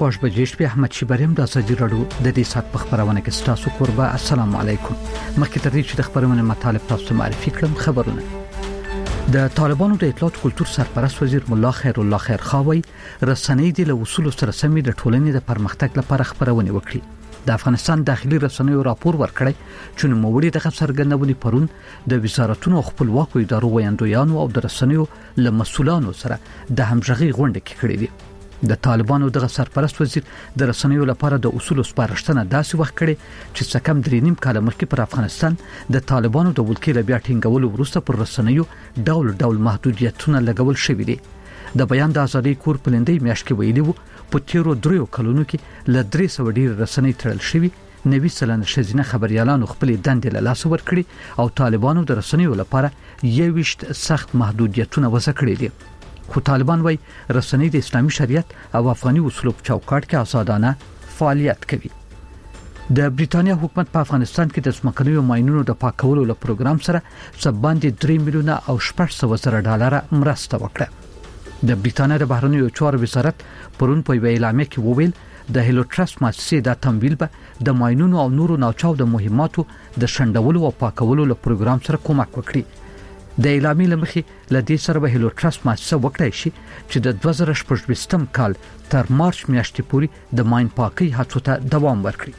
شپږ بجې شپې احمد شیبریم د ازادي راډیو د دې سات په خبرونه کې ستاسو قربا. السلام علیکم. مخکې تر دې چې د خبرونې مطالب تاسو معرفي کړم خبرونه. د طالبانو د اطلاعات کلتور سرپرست وزیر مولا خیر الله خیرخواوی رسنۍ د اصول سره سمې د ټولنې د پرمختګ لپاره خبرونه وکړي. د افغانستان داخلي رسنیو راپور ورکړی چې نوموړي د څرګندونې پرون د وزارتونو خپلواکو ادارو ویاندویانو او د رسنیو له مسؤلانو سره د همغږي غونډه کې کړې دي. د طالبانو دغه سرپرست وزیر د رسنیو لپاره د اصول سپارښتنه داسې وخت کړي چې څه کم 3.5 کال مخکې پر افغانستان د طالبانو د ولکې له بیا ټینګولو وروسته پر رسنیو ډول محدودیتونه لګول شوې دي. د بیان د ازادي کور پلندې میاشت کې ویلي وو په تیرو 3 کلونو کې له 300 ډیر رسنۍ تړل شوې. 90% شزینه خبريالانو خپل دندې له لاس ورکړي او طالبانو د رسنیو لپاره 21 سخت محدودیتونه وضع کړي دي. خو طالبان وایي رسنۍ د اسلامي شریعت او افغاني اصولو په چوکاټ کې آزادانه فعالیت کوي. د بریټانیا حکومت په افغانستان کې د ځمکنیو ماینونو د پاکولو له پروګرام سره سباندې 3 میلیونه او 800 زره ډالر مرسته وکړه. د بریټانیا د بهرنیو چارو وزارت پرون په اعلامیه کې وویل د هیلو ټرست مؤسسې د تمویل به د ماینونو او نورو ناچاو د مهماتو د شندولو او پاکولو له پروګرام سره کومک وکړي. د اعلامیې لمخې لدې سره به هیلو ټرست مؤسسه وکړای شي چې د 2014 کال تر مارچ میاشتې پورې د ماین پاکي هڅو ته دوام ورکړي.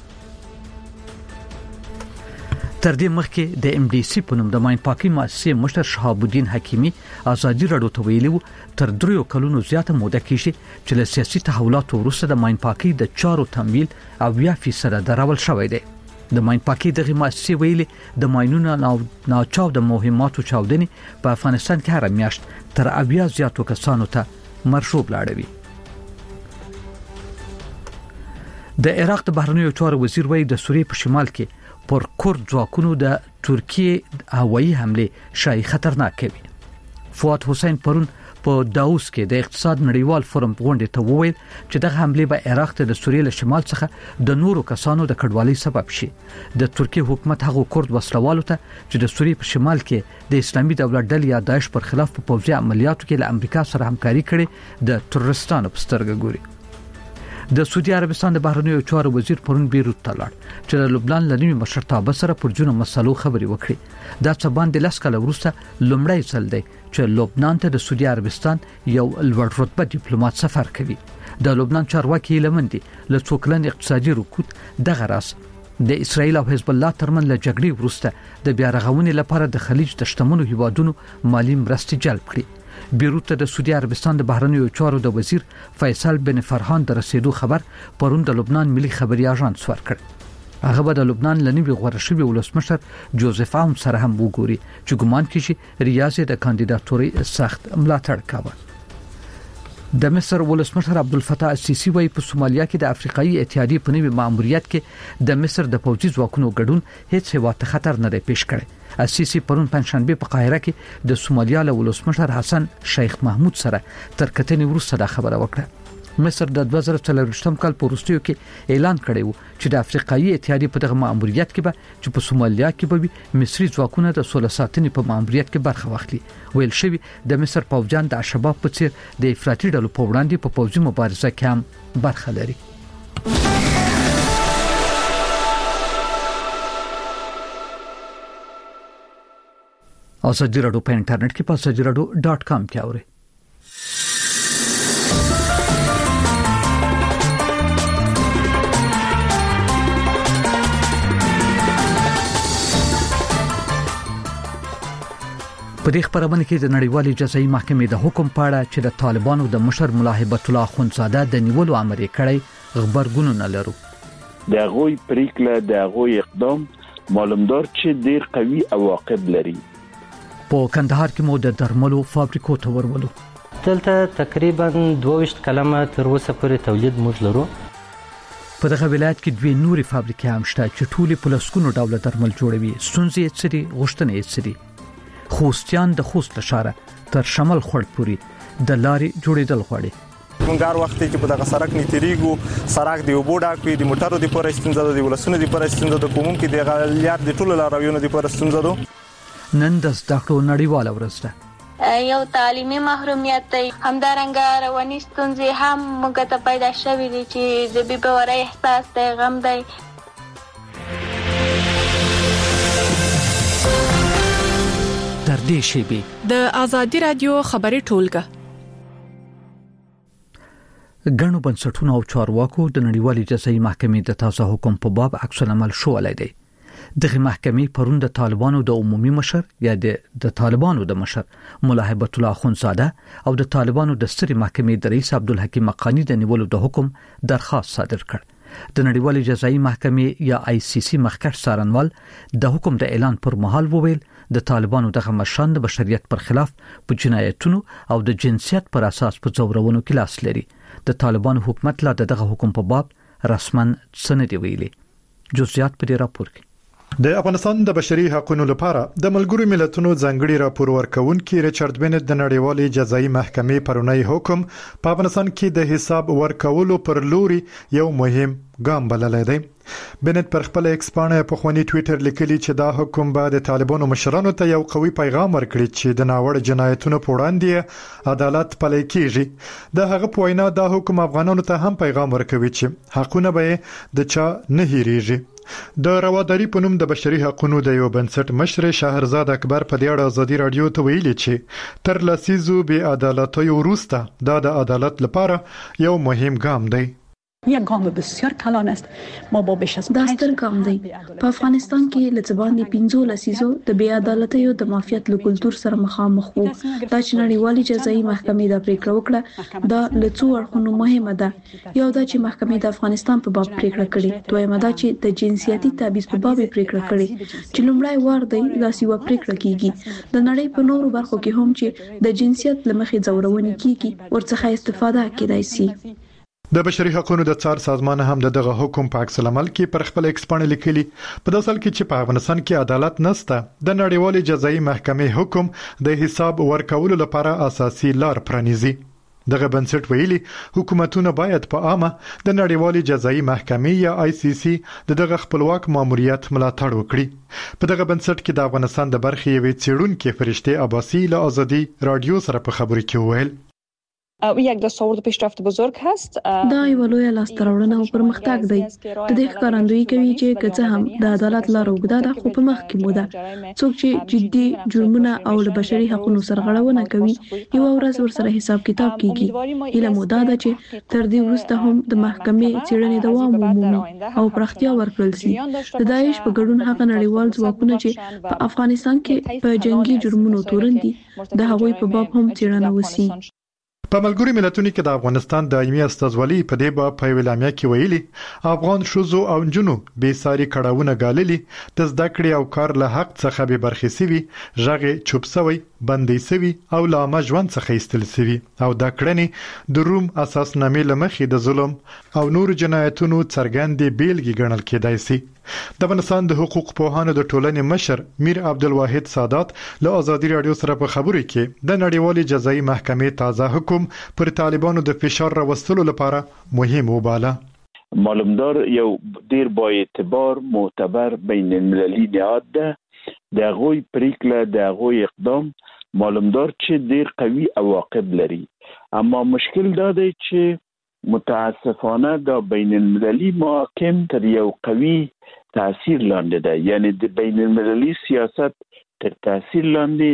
تر دې مخکې د ام ډي سي په نوم د ماین پاکي مؤسسې مشر شهاب الدین حکیمی ازادي راډیو ته ویلي تر 3 کلونو زیاته موده کې چې له سیاسي تحولاتو وروسته د ماین پاکي د چارو تمویل او 20% درول شوی دی. د ماین پاکي دغه مؤسسې ویلي د ماینونو ناچاو د مهماتو چاودنې په افغانستان کې هر میاشت تر 80 زیاتو کسانو ته مرشوب لاړوي. د عراق د بهرنیو چارو وزیر وایي د سوریې په شمال کې پر کورد ځواکونو د ترکیه هوایي حمله شای خطرناک کوي. فؤاد حسین پرون په داوس کې د اقتصاد نړیوال فورم غونډې ته وویل چې دغه حمله به عراق ته د سوریې له شمال څخه د نورو کسانو د کډوالۍ سبب شي. د ترکیه حکومت هغه کورد وسلوالو ته چې د سوریې په شمال کې د اسلامي دولت ډلې یا داعش پر خلاف په پوځي عملیاتو کې له امریکا سره همکاري کړې د تروریستانو په سترګه ګوري. د سعودي عربستان د بهرنیو چارو وزیر پرون بیروت ته لاړ چې د لبنان له نوي مشرتابه سره پر جنو مسلو خبري وکړي. دا څه باندې لاس کله وروسته لومړی ځل دی چې لبنان ته د سعودي عربستان یو لوړ رتبه ډیپلوماټ سفر کوي. د لبنان چارواکي لمندي له څوکلن اقتصادي رکود دغه راس د اسرایل او حزب الله ترمن له جګړې وروسته د بیا رغونې لپاره د خلیج د شتمنو هیوادونو مالی مرستې جلب کړي. بیروت ته د سعودي عربستان د بهرنیو چارو د وزیر فیصل بن فرحان د رسیدو خبر پرون د لبنان ملي خبري اژانس ورکړ. هغه به د لبنان لنوي غوړه شوی ولسمشر جوزف عون سره هم وګوري چې ګمان کیږي ریاض د کاندیداتوري سخت ملاتړ کاوه. د مصر ولسمشر عبدالفتاح السیسی وایي په سومالیا کې د افریقایي اتحادیې په نوي ماموریت کې د مصر د پوځي ځواکونو ګډون هیڅ هیواد ته خطر نه دی پیښ کړی. السیسی پرون پنځشنبه په قاهره کې د سومالیا له ولسمشر حسن شیخ محمود سره تر کتنې وروسته دا خبره وکړه. مصر د 2024 کال په وروستیو کې اعلان کړی و چې د افریقایي اتحادیې په دغه ماموریت کې به چې په سومالیا کې به مصري ځواکونه د سوله ساتنې په ماموریت کې برخه واخلي. ویل شوی د مصر پوځیان د شباب په څیر د افراطي ډلو په وړاندې په پوځي مبارزه کې هم برخه لري. ازادي راډیو په انټرنیټ کې په azadieradio.com کې اورئ. په دې خبرونه کې د نړیوالې جزایي محکمې د حکم په اړه چې د طالبانو د مشر ملا هیبت الله اخوندزاده د نیولو امر یې کړی خبرګونونه لرو. د غوي پریکله د غوي اقدام معلومدار چې ډیر قوي عواقب لري. په کندهار کې مو د درملو فابریکو ته ورولو. دلته تقریبا 22 کلمه تر اوسه پورې تولید موږ لرو. په دغه ولایت کې 2 نورې فابریکې هم شته چې ټولې په لسګونو ډوله درمل جوړوي. ستونزې یې څه دي؟ غوښتنې یې څه دي؟ خوستیان د خوست لشاره تر شمال خړ پوري د لارې جوړېدل غواړي. منګار وخت کې په دغه سړک نیتریګو سړک دی وبوډا کوي د موټرو د پرستنځ د ولسونو د پرستنځ د کوم کې د غلیار د ټولو لارویونو د پرستنځ دو. نن د زده کړو نړیواله ورځ ده. یو تعلیمي محرومیت دی، همدارنګه رواني ستونزې هم موږ ته پیدا شوي دي چې د بې باورۍ احساس دی، غم دی. در دې شیبې د آزادي رادیو خبري ټولګه ګڼو بنسټونو او چارواکو د نړیوالې جزایي محکمې د تازه حکم په باب عکس العمل شولی دی. دغه محکمې پرون د طالبانو د عمومي مشر یا د طالبانو د مشر مولا هیبت الله اخوندزاده او د طالبانو د سترې محکمې د رئیس عبدالحکیم حقانی د نیولو د حکم درخواست صادر کړ. د نړیوالې جزایي محکمې یا ICC مخکښ څارنوال د حکم د اعلان پر مهال وویل د طالبانو دغه مشران د بشریت پر خلاف په جنایتونو او د جنسیت پر اساس په ځورونو کې لاس لري. د طالبانو حکومت لا دغه حکم په باب رسمن څه نه دی ویلي. جزئیات په دې راپور کې. د افغانستان د بشري حقوقو لپاره د ملګرو ملتونو ځانګړي راپور ورکونکي ریچارډ بنت د نړیوالې جزایي محکمې پرونی حکم په افغانستان کې د حساب ورکولو پر لوري یو مهم ګام بللی دی. بنت پر خپل ایکس باندې په خواني ټوئیټر لیکلي چې دا حکم به د طالبانو مشرانو ته یو قوي پیغام ورکړي چې د ناوړه جنایتونو په وړاندې عدالت پلی کیږي. د هغه په وینا دا حکم افغانانو ته هم پیغام ورکوي چې حقونه به د چا نه هېریږي. د رواداری په نوم د بشري حقوقو د یو بنسټ مشر شهرزاد اکبر په دې اړه آزادي رادیو ته ویلي چې تر لسیزو بې عدالتۍ وروسته دا د عدالت لپاره یو مهم ګام دی. یک گام بسیار کلان است. ما با بیش از دا ستر ګام دی. په افغانستان کې لڅباندې 15 لسیزو د بې عدالتۍ او د مافیات له کلتور سره مخامخ وو. دا چې نړیوالې جزایي محکمې دا پریکړه وکړه دا لڅو اړخونو مهمه ده. یو دا چې محکمې د افغانستان په باب پریکړه کړې، دویمه دا چې د جنسیتي تبعیض په باب پریکړه کړې چې لومړی وار دی داسې یو پریکړه کیږي. د نړۍ په نورو برخو کې هم چې د جنسیت لمخې ځورونې کیږي ورڅخه استفاده کیدای شي. د بشري حقوقو د څار سازمان هم دغه حکم په عکس العمل کې پر خپل ایکس باندې لیکلي په داسې حال کې چې په افغانستان کې عدالت نشته د نړیوالې جزایي محکمې حکم د حساب ورکولو لپاره اساسي لار پرانیزي. دغه بنسټ ویلي حکومتونه باید په عامه د نړیوالې جزایي محکمې یا ICC دغه خپلواک ماموریت ملاتړ وکړي. په دغه بنسټ کې د افغانستان د برخې یوې څېړونکې فرشته عباسی له آزادي رادیو سره په خبرو کې وویل یک دستاورد پیشرفت بزرگ هست. دا یو لوی لاسته راوړنه او پرمختګ دی. د دې ښکارندویي کوي چې که څه هم د عدالت لار اوږده ده خو په مخ کې مو ده. څوک چې جدي جرمونه او له بشري حقوقو سرغړونه کوي یو ورځ ورسره حساب کتاب کیږي. اله موده ده چې تر دې وروسته هم د محکمې څېړنې دوام ومومي او پراختیا ورکړل شي. د داعش په ګډون هغه نړیوال ځواکونه چې په افغانستان کې په جنگي جرمونو تورن دي د هغوی په باب هم څېړنه وشي. په ملګرو ملتونو کې د افغانستان دایمي استازولي په دې باب په ویلامیا کې ویلي افغان شوزو او جنو به ساري کړهونه غاللي د زده کړې او کار له حق څخه به برخې سوي ژغه چوب سوي بندي سوي او لامه ژوند څخه ایستل سوي او دا کړنې د روم اساسنامې لمخې د ظلم او نور جنایتونو څرګندې بیلګې ګڼل کېدای شي. د افغانستان د حقوق پوهانو د ټولنې مشر میر عبدالواحد سادات له آزادي رادیو سره په خبرو کې د نړیوالې جزایي محکمې تازه حکم پر طالبانو د فشار راوستلو لپاره مهم وباله. معلومدار یو ډیر با اعتبار معتبر بین المللي نهاد ده. د هغوی پریکړه د هغوی اقدام معلومدار چې ډیر قوي عواقب لري. اما مشکل دا دی چې متاسفانه دا بین المللي محاکم تر یو قوي تاثیر لاندې ده. یعنی د بین المللي سیاست تر تاثیر لاندې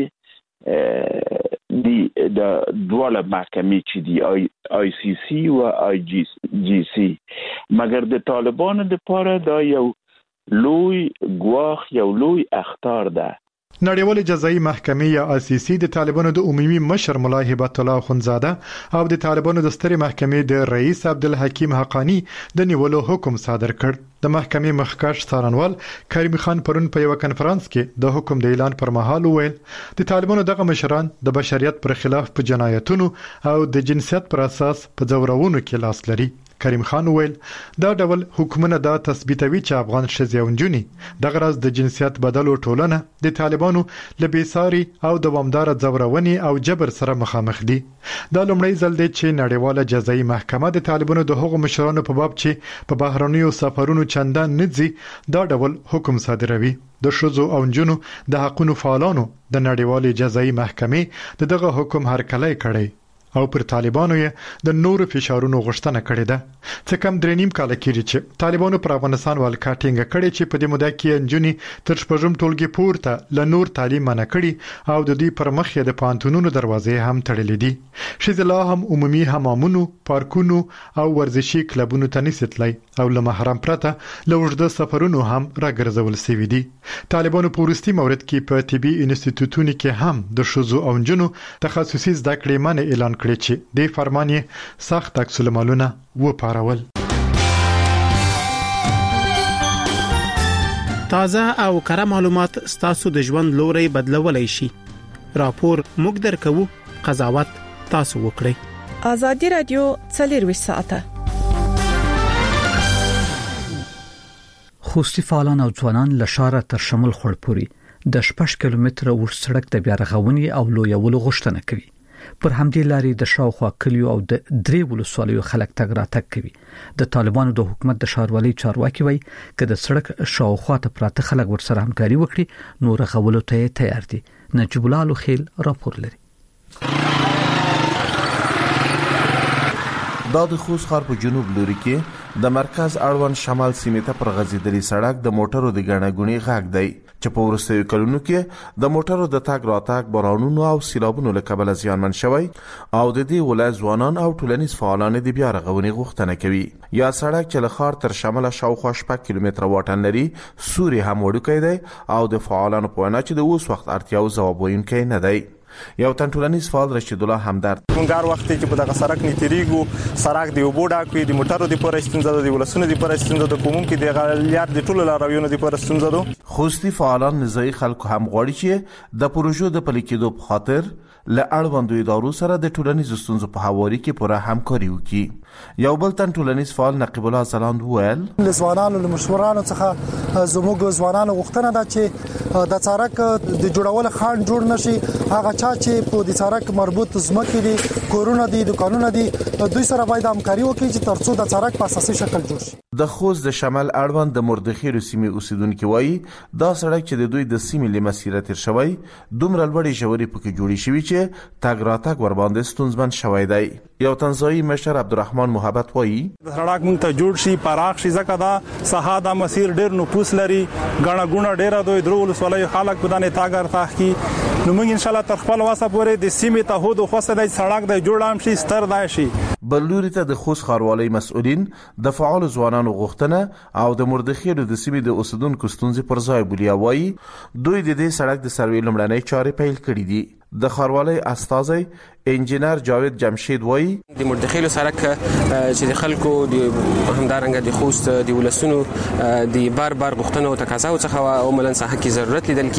د دواړه محکمې چې دی ICC و IGC مګر د طالبانو لپاره دا یو لوی ګواښ یو لوی اخطار ده. نړیوالې جزایي محکمې یا ICC د طالبانو د عمومي مشر مولا هیبت الله اخوندزاده او د طالبانو د سترې محکمې د رئیس عبدالحکیم حقانی د نیولو حکم صادر کړ. د محکمې مخکښ څارنوال کریم خان پرون په یو کنفرانس کې د حکم د اعلان پر مهال وویل د طالبانو دغه مشران د بشریت پر خلاف په جنایتونو او د جنسیت پر اساس په ځورونو کې لاس لري. کریم خان ویل دا ډول حکومت دا تثبیتوي چې افغان ښځې او نجونې د غرض د جنسیت بدلو ټولنه د طالبانو لبیساري او دوامدار ځورونې او جبر سره مخامخ دي. دا لومړی ځل دی چې نړیواله جزایي محکمه د طالبانو د هغو مشرانو په باب چې په بهرنیو سفرونو چندان نه ځي دا ډول حکم صادروي. د ښځو او نجونو د حقوقو فعالانو د نړیوالې جزایي محکمې دغه حکم هرکلی کړی او پر طالبانو یې د نورو فشارونو غوښتنه کړې ده. څه کم 3.5 کال کېږي چې طالبانو پر افغانستان ولکه ټینګه کړې چې په دې موده کې نجونې تر شپږم ټولګي پورته له نور تعلیم منع کړي او د دې پر مخ یې د پانتونونو دروازې هم تړلې دي. ښځې لا هم عمومي حمامونو، پارکونو او ورزشي کلبونو ته نشي تللی او له محرم پرته له اوږده سفرونو هم راګرځول شوي دي. طالبانو په وروستي مورد کې په طبي انسټیټیوټونو کې هم د ښځو او نجونو تخصصي زده کړې منع اعلان کړی چې د فرمان یې سخت عکس العملونه وپارول. تازه او کره معلومات ستاسو د ژوند لوري بدلولای شي. راپور موږ درکو، قضاوت تاسو وکړئ. ازادي رادیو 24 ساعته. خوستي فعالان او ځوانان له شاره تر شمال خړپوري د 6 کیلومتره ور سړک د بیا رغونې او لویولو غوښتنه کوي. پر همدې لارې د شاوخوا کلیو او د درې ولسوالیو خلک تګ راتګ کوي. د طالبانو د حکومت د ښاروالۍ چارواکي وایي چې د سړک شاوخوا ته پراته خلک ورسره همکاري وکړي نو رغولو ته تیار دي. نجیب الله لوخیل راپور لري. دا د خوست ښار په جنوب لوري کې د مرکز اړوند شمال سیمې ته پر غځېدلي سړک د موټرو د ګڼه ګوڼې غږ دی چې په وروستیو کلونو کې د موټرو د تګ راتګ بارانونو او سیلابونو له کبله زیانمن شوی او د دې ولایت ځوانان او ټولنیز فعالان د بیا رغونې غوښتنه کوي. یا سړک چې له ښار تر شماله شاوخوا 6 کیلومتره واټن لري سوري هم وړوکی دی او د فعالانو په وینا چې د اوس وخت اړتیاو ځواب ویونکی نه دی. یو تن ټولنیز فعال رشید الله همدرد مونږ وخت چې په دغه سړک نه تیریږو سړک دی وبو ډاکوي د موټرو د پر استنزاده دی ولسونه د پر استنزاده کوم کې د غلیات د ټولو لارویونو د پر استنزاده. خوستي فعالان نزاعي خلکو هم غواړي چې د پروژو د پلي کېدو په خاطر له اړوندو ادارو سره د ټولنیز ستونزو په حواري کې پوره همکاري وکړي. یو بل تن ټولنیز فعال نقیب الله زلاند وویل د ځوانانو له مشورانو څخه زموږ ځوانانو غوښتنه ده چې د سړک د جوړولو خان جوړ نشي. هغه چا چې په دې سړک مربوط ځمکې دي، کورونه دي، دکانونه دي، دوی سره باید همکاري وکړي چې ترڅو د سړک په اساسي شکل جوړ شي. د خوست د شمال اړوند د مردخیل سیمې اوسیدونکو وایي دا سړک چې د دوی د سیمې له مسیره تیر شوی دومره لوړې ژورې پکې جوړې شوی چې تګ راتګ ور باندې ستونزمن شوی دی. یو تنزایی مشر عبدالرحمن محبت وایي د سړک مونږ ته جوړ شي پراخ شي ځکه دا ساحه د مسیر ډیر نفوس لري، غاڼه ګونه ډیره دوی درو ولسوالۍ خلک په دانه تاګر تاخي. نو موږ ان شاء الله تر خپل واسه پورې د سیمې ته هودو خوسته د سړک د جوړام شي ستر دی شي. بلوري ته د خوست ښاروالۍ مسؤلین د فعال ځوانانو غوښتنه او د مردخیل د سیمې د اوسیدونکو ستونزې پر ځای بولي. وایي دوی د دې سړک د سروې لومړنۍ چارې پیل کړې دي. د ښاروالۍ استاذي انجینر جاوید جمشید وایي د مردخیل سړک چې د خلکو د همدارنګه د خوست د ولسونو د بار غوښتنو او تقاضاو څخه عملاً ساحه کې ضرورت لیدل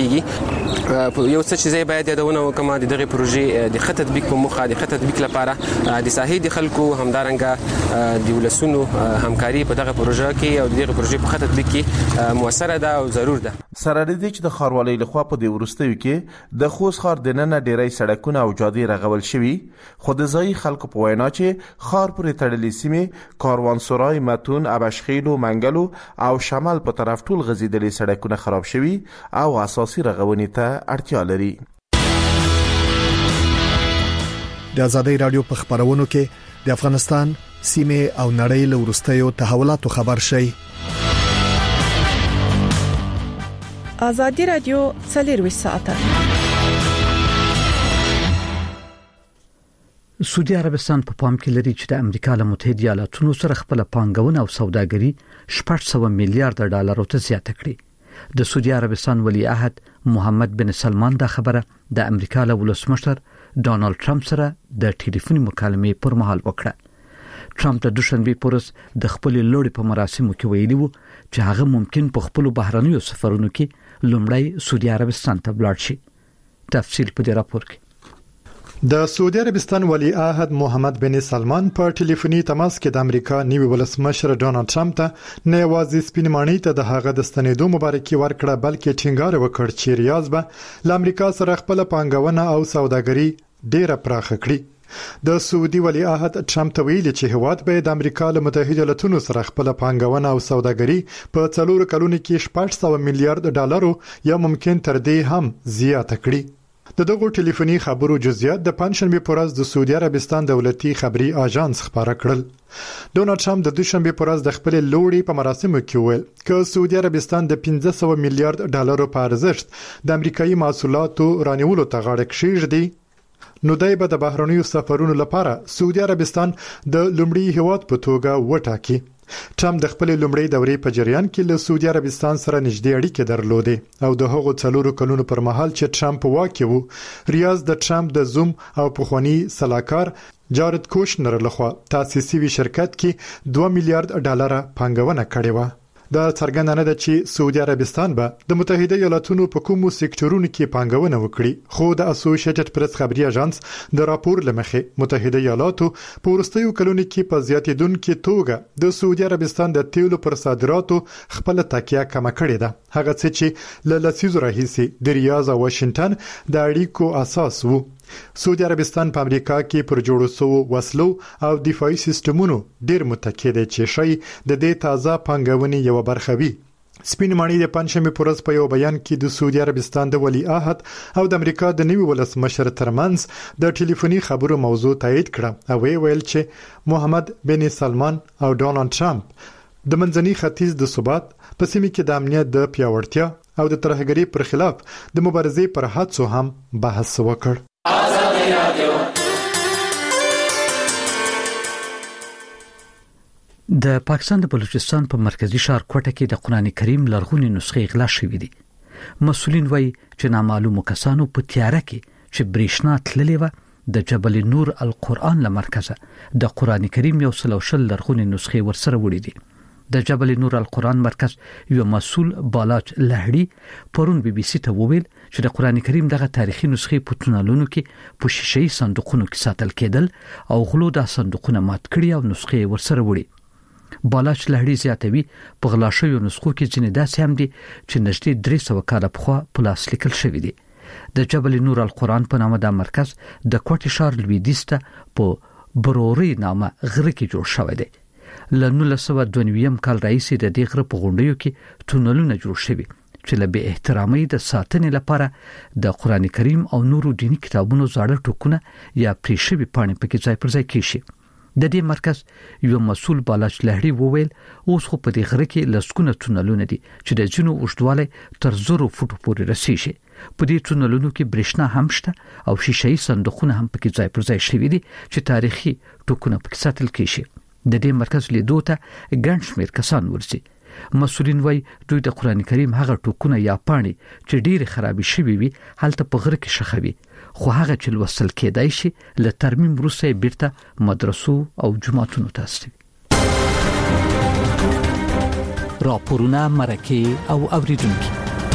کیږي. یو څه چې زی باید یادونه وکم د دغه پروژې د خط تطبیق په مخه د خط تطبیق لپاره د ساحې د خلکو همدارنګه د ولسونو همکاري په دغه پروژه کې او دغه پروژې په خط تطبیق کې موثره ده او ضرور ده. سره دې چې د ښاروالۍ لخوا په دې ورستیو کې د خوست ښار دننه ډیری سړکونه او جادې رغول شوي، خو د ځایي خلکو په وینا چې ښار پورې تړلې سیمې کاروانسرای، متون، ابشخیل او منګلو او شمال په طرف ټول غځېدلې سړکونه خراب شوي او اساسي رغونې ته اړتیا لري. د ازادي رادیو په خبرونو کې د افغانستان سیمه او نړۍ له ورستیو تحولاتو خبر شي. ازادي رادیو 24 ساعته. سعودي عربستان په پام کې لري چې د امریکا له متحده ایالاتونو سره خپل پانګونه او سوداګري 600 میلیارډ ډالر ته زیاته کړې. د سعودي عربستان ولی عهد محمد بن سلمان دا خبره د امریکا له ولسمشر ډونالد ټرمپ سره د ټلیفوني مکالمې پر مهال وکړه. ټرمپ د دوشنبه پورس د خپل لوړ په مراسمو کې ویلي وو چې هغه ممکن په خپل بهرنیو سفرونو کې لومړی سعودي عربستان ته ولاړ شي. تفصیل په دې راپور کې. د سعودي عربستان ولی عهد محمد بن سلمان په ټلیفوني تماس کې د امریکا نوي ولسمشر ډونالد ټرمپ ته نه یوازې سپینماني ته د هغه د ستنېدو مبارکي ورکړه بلکې ټینګار وکړ چې ریاض به له امریکا سره خپل پانګونه او سوداګري ډیره پراخه کړي. د سعودي ولی عهد ټرمپ ته ویلي چې هیواد به د امریکا له متحده ایالاتونو سره خپل پانګونه او سوداګري په 4 کلونو کې 600 میلیارډ ډالرو یا ممکن تر دې هم زیاته کړي. د دغه ټلیفوني خبرو جزئیات د پنځشنبه پر ورځ د سعودي عربستان دولتي خبري اژانس خبره کړل. ډونالد ټرمپ د دوشنبه پر ورځ د خپل لوړي په مراسمو کې ویل چې سعودي عربستان د 500 میلیارډ ډالرو په ارزښت د امریکایي محصولاتو رانیولو ته غاړه کېږدي نو دای به د بهرنیو سفرونو لپاره سعودي عربستان د لومړي هیواد په توګه وټاکي. ټرمپ د خپل لومړی دورې په جریان کې له سعودي عربستان سره نږدې اړیکې درلودې او د هغو 4 کلونو پر مهال چې ټرمپ واکې وو ریاض د ټرمپ د زوم او پخوانی سلاکار جارد کوشنر لخوا تاسیسي وی شرکت کې 2 میلیارډ ډالر پانګونه کړې و. دا څرګنده نه ده چې سعودي عربستان به د متحده ایالاتونو په کومو سکتورونو کې پانګونه وکړي خو د اسوسییټډ پریس خبري اژانس د راپور لمخې متحده ایالاتو په ورستیو کلونو کې په زیاتیدونکو توګه د سعودي عربستان د تیلو پر صادراتو خپل تکیه کم کړې ده. هغه څه چې له لسیزو راهیسې د ریاض او واشنگټن د اړیکو اساس وو. سعودي عربستان په امریکا کې پر جوړو سو وسلو او دفاعي سیستمونو ډیر متکی دی چې شي د دې تازه پنګونې یو برخه وي. سپینماني د پنځمه پر ورځ په یو بیان کې د سعودي عربستان د ولی عهد او د امریکا د نوي ولسمشر ترمنځ د ټلیفوني خبرو موضوع تایید کړه او ویل چې محمد بن سلمان او ډونالد ټرمپ د منځني ختیځ د ثبات په سیمه کې د امنیت د پیاوړتیا او د ترهګرۍ پر خلاف د مبارزې پر هڅو هم بحث وکړ. د پاکستان د بلوچستان په مرکزی ښار کوټه کې د قران کریم لرغونی نسخې غلا شوې دي. مسؤلین وایي چې نامعلومو کسانو په تیاره کې چې برېښنا تللې و د جبل نور القرآن له مرکزه د قران کریم یو سلوشل لرغونی نسخې ورسره وړي دي. د جبل نور القرآن مرکز یو مسؤل بالاج لهړي پرون بي بي سي ته وویل چې د قران کریم دغه تاریخي نسخې په تونلونو کې په شیشې صندوقونو کې ساتل کېدل او غلو د صندوقونه مات کړي او نسخې ورسره وړي. بالاج لهړي زیاتوي په غلا شویو نسخو کې ځینې داسې هم دي چې نږدې 300 کاله پخوا په لاس لیکل شوي دي. د جبل نور القرآن په نامه د مرکز د کوټې ښار لویدیځ ته په بروري نامه غره کې جوړ شوی دی. له 1992 کال راهیسې د دې غره په غونډیو کې تونلونه جوړ شوي چې له بې احترامۍ د ساتنې لپاره د قران کریم او نورو دینی کتابونو زاړه ټوکونه یا پرې شوي پاڼې پکې ځای پر ځای کیشي. د دې مرکز یو مسؤل بالاج لهړي وویل اوس خو په دې غره کې لسکونه تونلونه دي چې د جنو اوږدوالی تر 0 فوټو پورې رسیږي. په دې تونلونو کې برېښنا هم شته او شیشې صندوقونه هم پکې ځای پر ځای شوي دي چې تاریخي ټوکونه پکې ساتل کیشي. د دې مرکز لیدو ته ګڼ شمېر کسان ورسي. مسؤلین وایي دوی د قران کریم هغه ټوکونه یا پاڼې چې ډېر خرابې شوي وي هلته په غره کې شخوي خو هغه چې لوستل کېدای شي له ترمیم وروسته بیرته مدرسو او جماعتونو ته استوي. راپورونه مرکه او اوریدونکو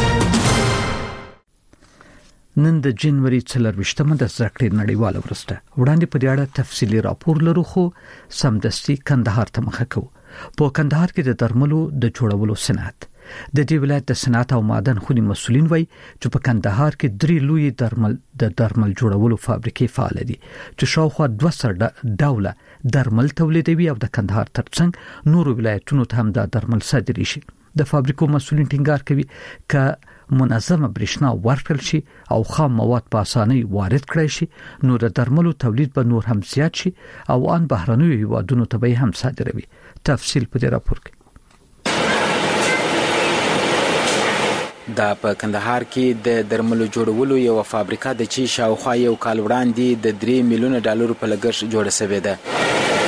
نن د جنوري 24مه د زړکړې نړیواله ورځ ده. وړاندې په دې اړه تفصیلي راپور لرو خو سمدستي کندهار ته مخه کوو. په کندهار کې د درملو د جوړولو صنعت د دې ولایت د صنعت او معدن خونی مسؤلین وایي چې په کندهار کې 3 لوی درمل جوړولو فابریکې فعال دي چې شاوخوا 200 ډوله درمل تولیدوي او د کندهار ترڅنګ نورو ولایتونو ته هم د درمل صادري شي. د فابریکو مسؤلین ټینګار کوي ک منظمه برېښنا ورکړل شي او خام مواد په اسانۍ وارد کړي شي نو د درملو تولید به نور هم زیات شي او ان بهرنیو هیوادونو ته به هم صادروي. تفصیل په دې راپور کې. دا په کندهار کې د درملو جوړولو یو فابریکه د چې شاوخوا یو کال وړاندې د 3 میلیون ډالر په لګښت جوړه شوې ده.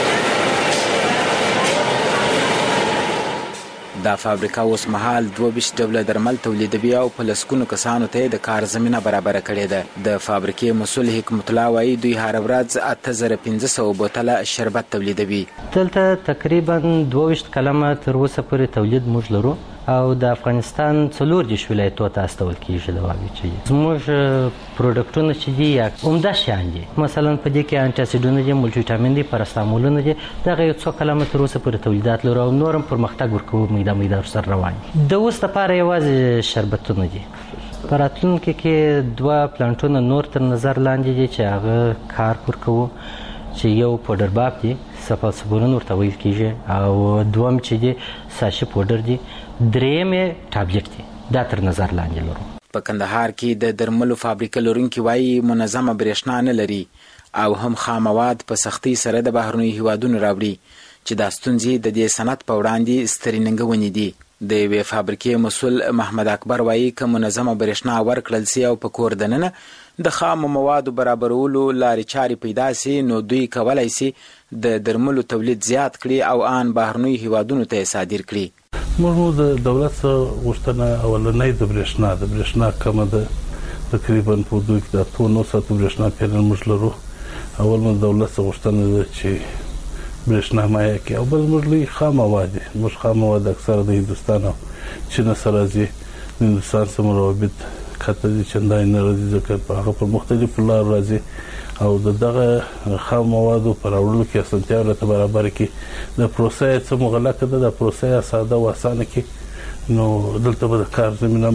دا فابریکه اوس مهال 22 ډوله درمل تولیدوي او په لسکونو کسانو ته د کار زمينه برابر کړې ده. د فابریکې مسؤل حکمت الله وایي دوی هر ورځ 8500 بوتله شربت تولیدوي. دلته تقریبا 22 کلمه تر اوسه پورې تولید موږ لرو او د افغانستان 40 ولایتونو ته استول کیږي د واوی چې زموږ پروډکټونه چې دي یا عمده شیان دي مثلا په دې کې انټي اسیډونه دي مولټي وټامین دي پاراسټامولونه دي دغه یو څو کلمه تر اوسه پورې تولیدات لرو او نورم پرمختګ ورکوو میدا سره روان د اوس لپاره یوازې شربتونه دي په راتلونکي کې 2 پلانټونه نور تر نظر لاندې دي چې هغه کار ورکوو چې یو پودر باب دي سفالسبورون ورته ویل کیږي او دوم چې دي ساشي پودر دي دریم ټابلیټ دي دا تر نظر لاندې لرو. په کندهار کې د درملو فابریکه لرونکي وایي منظمه برېښنا نه لري او هم خام مواد په سختۍ سره د بهرنیو هیوادونو راوړي چې دا ستونزې د دې صنعت په وړاندې سترې ننګونې دي. د یوې فابریکې مسؤل محمد اکبر وایي که منظمه برېښنا ورکړل سي او په کور دننه د خام موادو برابرولو لارې چارې پیدا سي نو دوی کولای سي د درملو تولید زیات کړي او آن بهرنیو هیوادونو ته صادر کړي. موږ د دولت غوښتنه اولنۍ د برېښنا کمه ده تقریبا په دوی کې د 2 ساعت برېښنا پیرل موږ لرو. اول موږ دولت غوښتنه ده چې برېښنا مایع کې او بل موږ لوی خام مواد موږ خام مواد اکثره د هندوستان او چین سره راځي د هندوستان سره روابط کته دي چندای نه راځي ځکه په هغه په مختلفو لارو راځي او دغه خام موادو پر اورلو کې اسانتیا ورته برابر کې د پروسې څخه مغلقه ده د پروسې ساده او اسانه کې نو دلته به د کار زمينه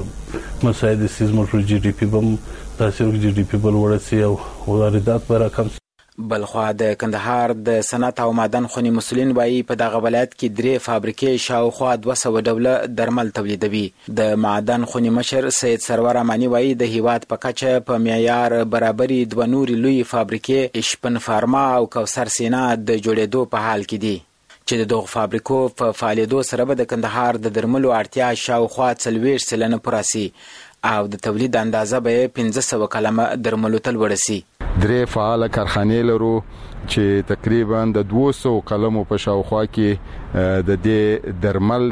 به مساعد سیزم پر جی ډي پی بم تاثیر جی ډي پی بل ورسي او واردات به راکم. بلخوا د کندهار د صنعت او معدن خونې مسؤلین وایي په دغه ولایت کې 3 فابریکې شاوخوا 200 ډوله درمل تولیدوي. د معدن خونې مشر سید سرور امانی وایي د هیواد په کچه په معیار برابري 2 نورې لوی فابریکې اشپن فارما او کوثر سینا د جوړېدو په حال کې دي چې دغه فابریکو په فعالیدو سره به د کندهار د درملو اړتیا شاوخوا 40% پوره سي او د تولید اندازه به 1500 کلمه درملو ته لوړه سي. 3 فعال کارخانې لرو چې تقریبا د 200 کلمو په شاوخوا کې د دې درمل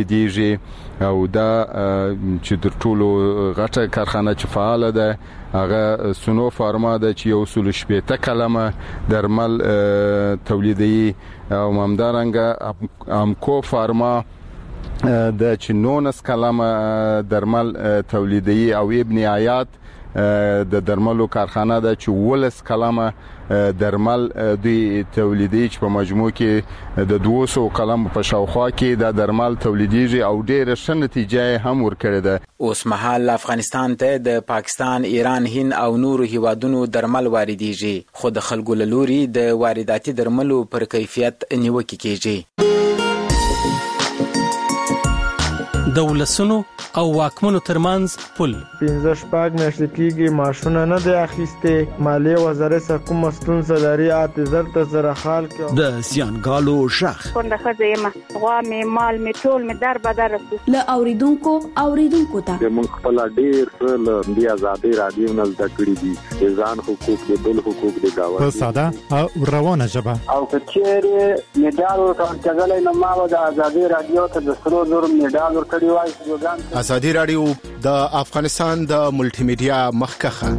تولیديږي او دا چې د ټولو غټه کارخانه چې فعال ده هغه سونو فارما ده چې یو 160 کلمه درمل تولیدي او همدارنګه امکو فارما د چې 19 کلمه درمل تولیدي او ابن آیات د درملو کارخانه ده چې 12 کلمه درمل دوی تولیدي چې په مجموع کې د 200 کلمو په شاوخوا کې د درمل تولیديږي او ډېر ښه نتیجه هم ورکړې ده. اوس مهال افغانستان ته د پاکستان، ایران، هند او نورو هیوادونو درمل واردېږي خو د خلکو له لوري د وارداتي درملو پر کیفیت نیوکه کیږي. د ولسونو او واکمنو ترمنځ پل 15 میاشتې کېږي ماشونه نه دی اخیسته مالیه وزارت کوم ستونزه لري اعتذار ته زره خال کې د سیانګالو شخ څنګه خزیمه غوا می مال می ټول می در بدر ل اوریدونکو ته موږ خپل ډیر ل بیا آزادي رادیو نه زده کړی دي ځان حقوق دي بل حقوق دي دا په ساده او روانه ژبه او کچېره میډال ورکړل نو ما د آزادي رادیو ته د سرو نور میډال ورکړی وای. آزادي رادیو د افغانستان د ملټي میډیا مخکخه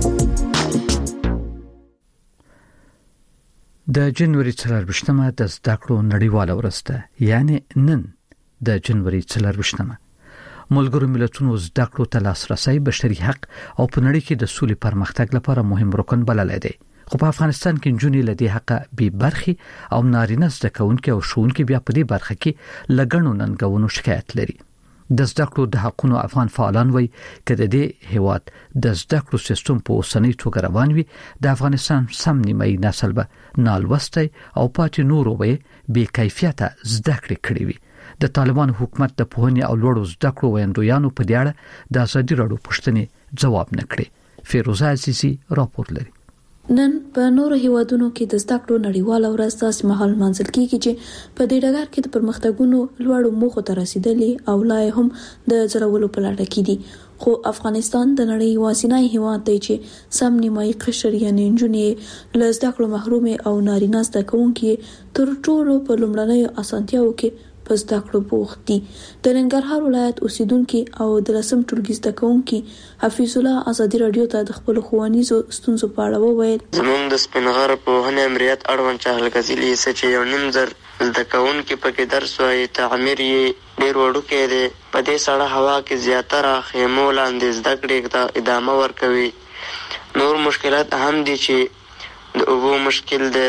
د جنوري 24مه د زده کړو نړیواله ورځ ده یعنی نن د جنوري 24مه ملګرو ملتونو زده کړو ته لاسرسي بشري حق او په نړۍ کې د سولې پرمختګ لپاره مهم رکن بلل دی خو په افغانستان کې جنونی لدی حق به برخي او نارینه زده کوونکي او شونکي بیا په دې برخه کې لګڼو ننګونو شکایت لري. د زده کړو د حقونو افغان فعالان وایي چې د دې هیواد د زده کړو سیستم په اوسنۍ توګه روان وي د افغانستان سم نیمایي نسل به نالوستي او پاتې نورو به بې کیفیته زده کړې کړې وي. د طالبان حکومت د پوهنې او لوړو زده کړو ویندویانو په دې اړه د ازادي راډیو پوښتنې ځواب نه کړي. فیروزه عزیزي راپور لري. نن په نورو هیوادونو کې د زده کړو نړیواله ورځ تاسو مهال منځل کیږي چې په دې ډګر کې د پرمختګونو لوړو موخو ته رسیدلې او لا هم د زرولو په لټه کې دي خو افغانستان د نړۍ واسینای هیواد دی چې سم نیمایي قشر یعنی جنونی له زده کړو محروم او نارینه زده کوونکي تر ټولو په لومړنیو اسانتیاو کې په زده کړو بوخت دي. د ننګرهار ولایت اوسیدونکو او د لسم ټولګي زده کوونکي حفیظ الله ازادي رادیو ته د خپل ښوونیزو ستونزو په اړه وویل. زموږ د سپینغر په هنه امریت اړوند چهل غزلی چې یو نیم زر زده کوونکي پکې درس وایي، تعمیر یې ډېر وړوکی دی. په دې سړه هوا کې زیاتره خیمو لاندې زده کړې ته ادامه ورکوي. نور مشکلات هم دي چې د اوبو مشکل دی،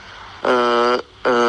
د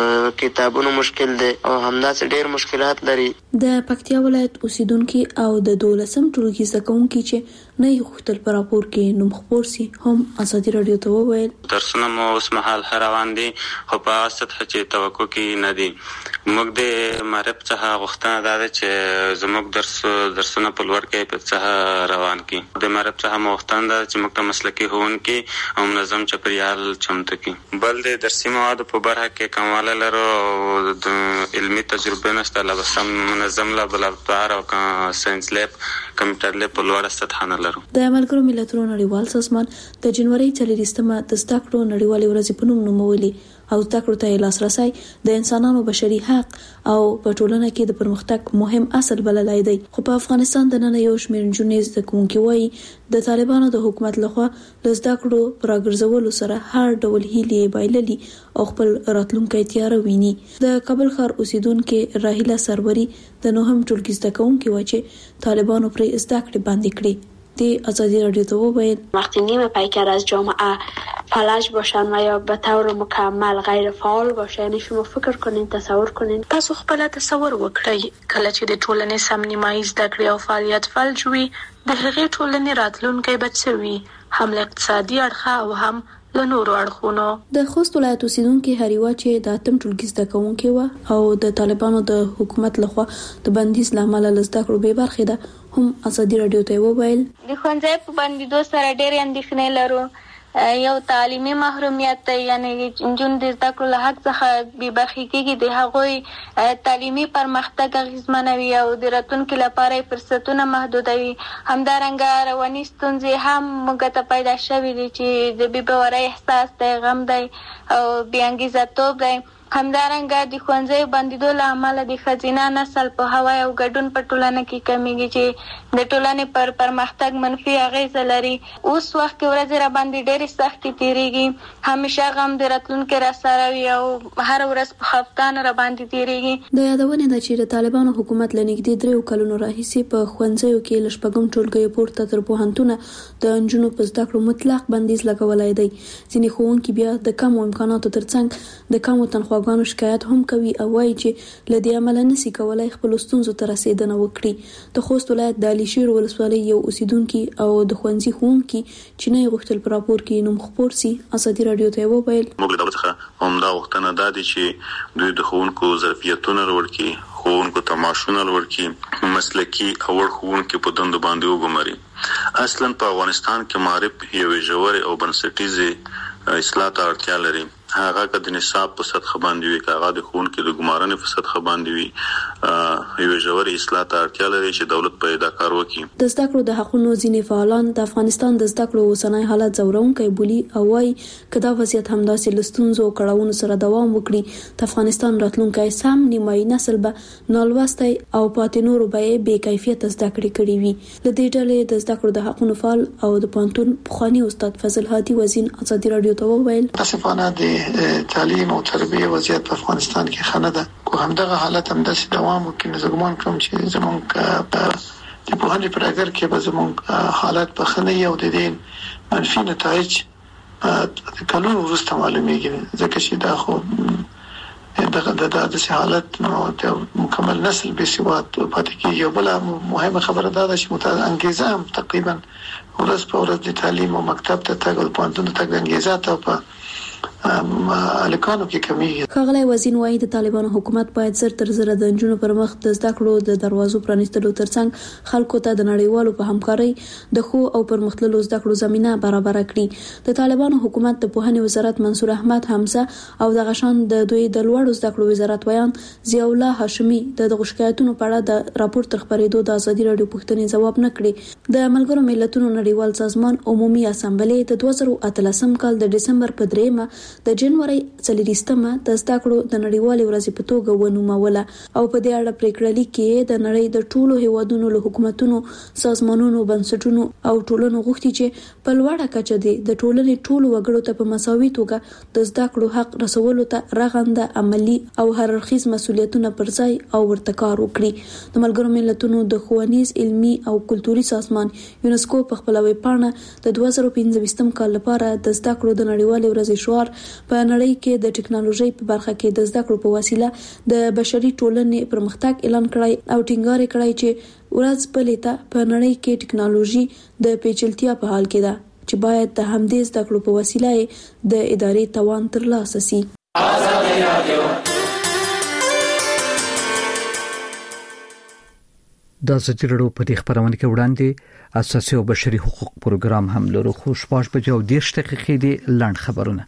کتابونو مشکل دی او همداسې ډېر مشکلات لري. د پکتیا ولایت اوسیدونکو او د 12م ټولګي زده کوونکي چې نه یې غوښتل په راپور کې نوم خپور سي هم ازادي رادیو ته وویل. درسونه مو اوس مهال روان دي خو په هغه سطح چې توقع کې نه دي. موږ د معرب څخه غوښتنه ده چې زموږ درسونه په لوړ کې څخه روان کړي. د معرب څخه مو غوښتنه ده چې موږ ته مسلکي ښوونکي او منظم چاپیریال چمتو کړي. بل د درسي موادو په برخه کې کمواله لرو او د علمي تجربه نشته، لا بس منظم لابراتوار او ساينس لاب کمپیوټر لاب په لوړه سطح نه لرو. د ملګرو ملتونو نړیوال سازمان د جنوري 24مه د زده کړو نړیوالې ورځې په نوم نومولې او زده کړو ته لاسرسي د انسانانو بشري حق او په ټولنه کې د پرمختګ مهم اصل بللای دی. خو په افغانستان د نن یو شمېر نجونې زده کوونکي وایي د طالبانو د حکومت لخوا د زده کړو پراګرځولو سره هر ډول هیلې بایللي او خپل راتلونکي تیار ویني. د کابل ښار اوسیدونکو راهیله سروري د نوهم ټولګي زده کوونکي و چې طالبانو پر زده کړې باندې کړې. ازادی رادیو تو وویل وقتی نیمه پیکر از جامعه فلج باشن و یا به طور مکمل غیر فعال باشه، یعنی شما فکر کنین، تصور کنین، تاسو خپل تصور وکړئ کله چې د ټولنې سم نیمایي زده کړې او فعالیت فلج وي د هغې ټولنې راتلونکی به څه وي، هم له اقتصادي اړخه او هم له نورو اړخونو. د خوست ولایت اوسیدونکو هریوا چې د اتم ټولګي زده کوونکي و او د طالبانو د حکومت لخوا د بندیز لامل لزده کړو به برخه ده هم ازادي رادیو ته وویل. د ښوونځي په بندیدو سره ډېر اندېښنې لرو. یو تعلیمي محرومیت دی، یعنی جون د زده کړو له حق څخه بې برخې کېږي، د هغوی تعلیمي پرمختګ اغېزمنوي او د راتلونکي لپاره فرصتونه محدودوي. همدارنګه رواني ستونزې هم موږ ته پیدا شوي دي چې د بې باورۍ احساس دی، غم دی او بې انګیزه توب دی. همدارنګه د ښوونځیو بندیدو له امله د ښځینه نسل په هوا او ګډون په ټولنه کې کمیږي چې د ټولنې پر پرمختګ منفي اغیزه لري. اوس وخت کې ورځې را باندې ډېرې سختې تېرېږي، همیشه غم د راتلونکي را سره وي او هر ورځ په خفګان را باندې تېرېږي. د یادونې ده چې د طالبانو حکومت له نږدې 3 کلونو راهیسې په ښوونځیو کې له شپږم ټولګي پورته تر پوهنتونه د نجونو په زده کړو مطلق بندیز لګولی دی. ځینې ښوونکي بیا د کمو امکاناتو ترڅنګ د کمو تنخوا غانو شکایت هم کوي او وایي چې لدې عمل نسی کولای خپل ستونزو ته رسیدنه وکړي. د خوست ولایت د علي شیر ولسوالۍ یو اوسیدونکو او د ښوونځي ښوونکي چې نه غوښتل پر راپور کې نوم خپور سي ازادي رادیو ته وویل. موږ د څخه همدا غوښتنه ده چې دوی د ښوونکو ظرفیتونه لوړ کړي، ښوونکو ته معاشونه لوړ کړي، مسلکي او ښوونکو په دندو باندې وګماري. اصلا په افغانستان کې معرب یو ژور او بنسټیزه اصلاح ته اړتیا لري. هغه که د نصاب په سطح باندې وي، که هغه د ښوونکو د ګمارنې په سطح باندې وي، یو ژور اصلاح ته اړتیا لري چې دولت په دا کار وکړي. د زده کړو د حقونو ځینې فعالان د افغانستان د زده کړو اوسنی حالت ځورونکی بولي او وایي که دا وضعیت همداسې له ستونزو او کړاوونو سره دوام وکړي د افغانستان راتلونکی سم نیمایي نسل به نالوستی او پاتې نورو به یې بې کیفیته زده کړې کړې وي. له دې ډلې د زده کړو د حقونو فعال او د پوهنتون پخواني استاد فضل هادي وزین ازادي رادیو ته وویل متاسفانه تعلیم او تربیه وضعیت په افغانستان کې خنه ده. کو همدغه حالت هم داسې دوام وکړي نو زه ګمان کوم چې زموږ د پوهنې په ډګر کې به زموږ حالت په خنه او د دې منفي نتایج کلونو وروسته معلومیږي، ځکه چې دا خو دغه حالت نو د مکمل نسل به سواد پاتې کیږي. یو بل مهمه خبره ده چې انګیزه هم تقریبا ورځ په ورځ د تعلیم او مکتب ته تګ او پوهنتون ته تګ انګیزه ته په الکانو کې کمیږي. ښاغلی وزین وايي د طالبانو حکومت باید زر تر زر د نجونو پر مخ د زده کړو د دروازو پرانیستلو ترڅنګ خلکو ته د نړیوالو په همکارۍ د خو او پرمختللو زده کړو زمينه برابر کړي. د طالبانو حکومت د پوهنې وزارت منصور احمد حمزه او د غشان د دوی د لوړو زده کړو وزارت ویان ضیاء الله هاشمي د شکایتونو په اړه د راپور تر خبرېدو د ازادي رادیو پوښتنې جواب نه کړي. د ملګرو ملتونو نړیوال سازمان عمومي اسامبلې د 2013 کال د دسمبر په 3 د جنوري 24مه د زده کړو د نړیوالې ورځې په توګه ونوموله او په دې اړه پریکړه لیکي د نړۍ د ټولو هیوادونو له حکومتونو، سازمانونو، بنسټونو او ټولنو غوښتي چې په لوړه کچه د ټولنې ټولو وګړو ته په مساوي توګه د زده کړو حق رسولو ته رغنده عملی او هررخیز مسؤلیتونه پر ځای او ورته کار وکړي. د ملګرو ملتونو د ښوونیز، علمي او کلتوري سازمان یونسکو په خپل ویبپاڼه د 2015 کال لپاره د زده کړو د نړیوالې ورځې شعار په نړۍ کې د ټکنالوژي په برخه کې د زده کړو په وسیله د بشري ټولنې پرمختګ اعلان کړی او ټینګار کړی چې ورځ په لیته په نړۍ کې ټکنالوژي د پیچلتیا په حال کې ده چې باید د همدې زده کړو په وسیله د ادارې توان ترلاسه شي. آزادي رادیو د ازادي راډیو په دې خبرونه کې وړاندې اساسي او بشري حقوق پروګرام هم لرو. خو شپږ بجې او 10 دقیقې دي لاند خبرونه.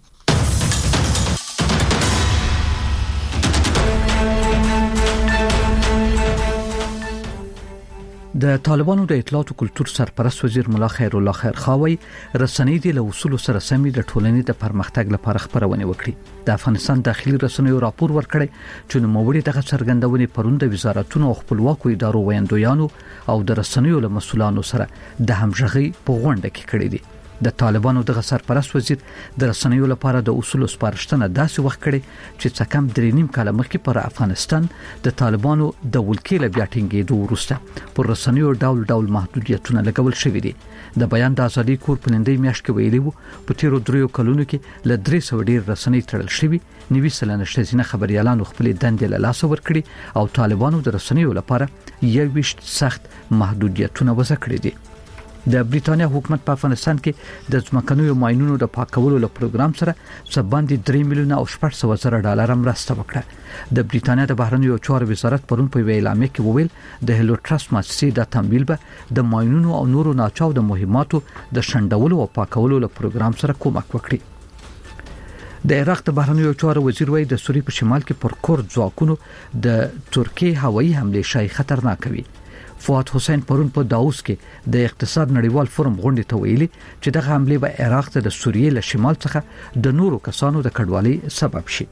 د طالبانو د اطلاعات او کلتور سرپرست وزیر مولا خیر الله خیرخواوی رسنۍ د اصول سره سمې د ټولنې د پرمختګ لپاره خبرونه وکړي. د افغانستان داخلي رسنیو راپور ورکړی چې نوموړي دغه څرګندونې پرون د وزارتونو او خپلواکو ادارو ویاندویانو او د رسنیو له مسولانو سره د همغږي په غونډه کې کړې دي. د طالبانو دغه سرپرست وزیر د رسنیو لپاره د اصول سپارښتنه داسې وخت کړي چې څه کم 3.5 کال مخکې پر افغانستان د طالبانو د ولکې بیا ټینګېدو وروسته پر رسنیو ډول محدودیتونه لګول شوې دي. د بیان د ازادي کور په لندې میاشت کې ویلي وو په تیرو 3 کلونو کې ل 300 ډیر رسنۍ تړل شوې، 90 شتزینه خبريالانو خپل دندې له لاس ورکړي او طالبانو د رسنیو لپاره 21 سخت محدودیتونه وضع کړي دي. د بریټانیا حکومت په افغانستان کې د ځمکنیو ماینونو د پاکولو له پروګرام سره څباندې 3 میلیونه او 800 زره ډالر مرسته وکړه. د بریټانیا د بهرنیو چارو وزارت پرون په اعلامیه کې وویل د هیلو ټرست مؤسسې د تمویل به د ماینونو او نورو ناچاو د مهماتو د شندولو او پاکولو له پروګرام سره کومک وکړي. د عراق د بهرنیو چارو وزیر وایي د سوریې په شمال کې پر کورد ځواکونو د ترکیه هوایي حمله شای خطرناک وي. فؤاد حسین پرون په داوس کې د اقتصاد نړیوال فورم غونډې ته ویلي چې دغه حمله به عراق ته د سوریې له شمال څخه د نورو کسانو د کډوالۍ سبب شي.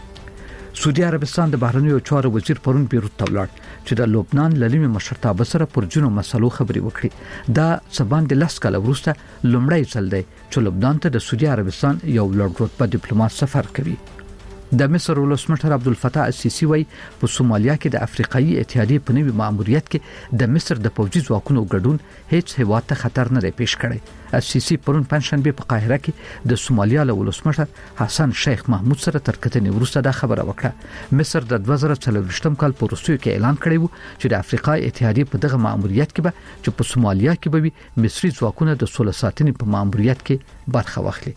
سعودي عربستان د بهرنیو چارو وزیر پرون بیروت ته ولاړ چې د لبنان للیمه مشرتابه سره پر جنو مسلو خبري وکړي. دا سباند لاس کال وروسته لومړی ځل دی چې لبنان ته د سعودي عربستان یو لوړ رتبه ډیپلوماټ سفر کوي. د مصر ولسمشر عبدالفتاح السیسی وایي په سومالیا کې د افریقایي اتحادیې په نوي ماموریت کې د مصر د پوځي ځواکونو ګډون هیڅ هیواد ته خطر نه دی پیښ کړی. السیسی پرون پنځشنبه په قاهره کې د سومالیا له ولسمشر حسن شیخ محمود سره تر کتنې وروسته دا خبره وکړه. مصر د 2024 کال په وروستیو کې اعلان کړی و چې د افریقای اتحادیې په دغه ماموریت کې به چې په سومالیا کې به وي مصري ځواکونه د سولې ساتنې په ماموریت کې برخه واخلي.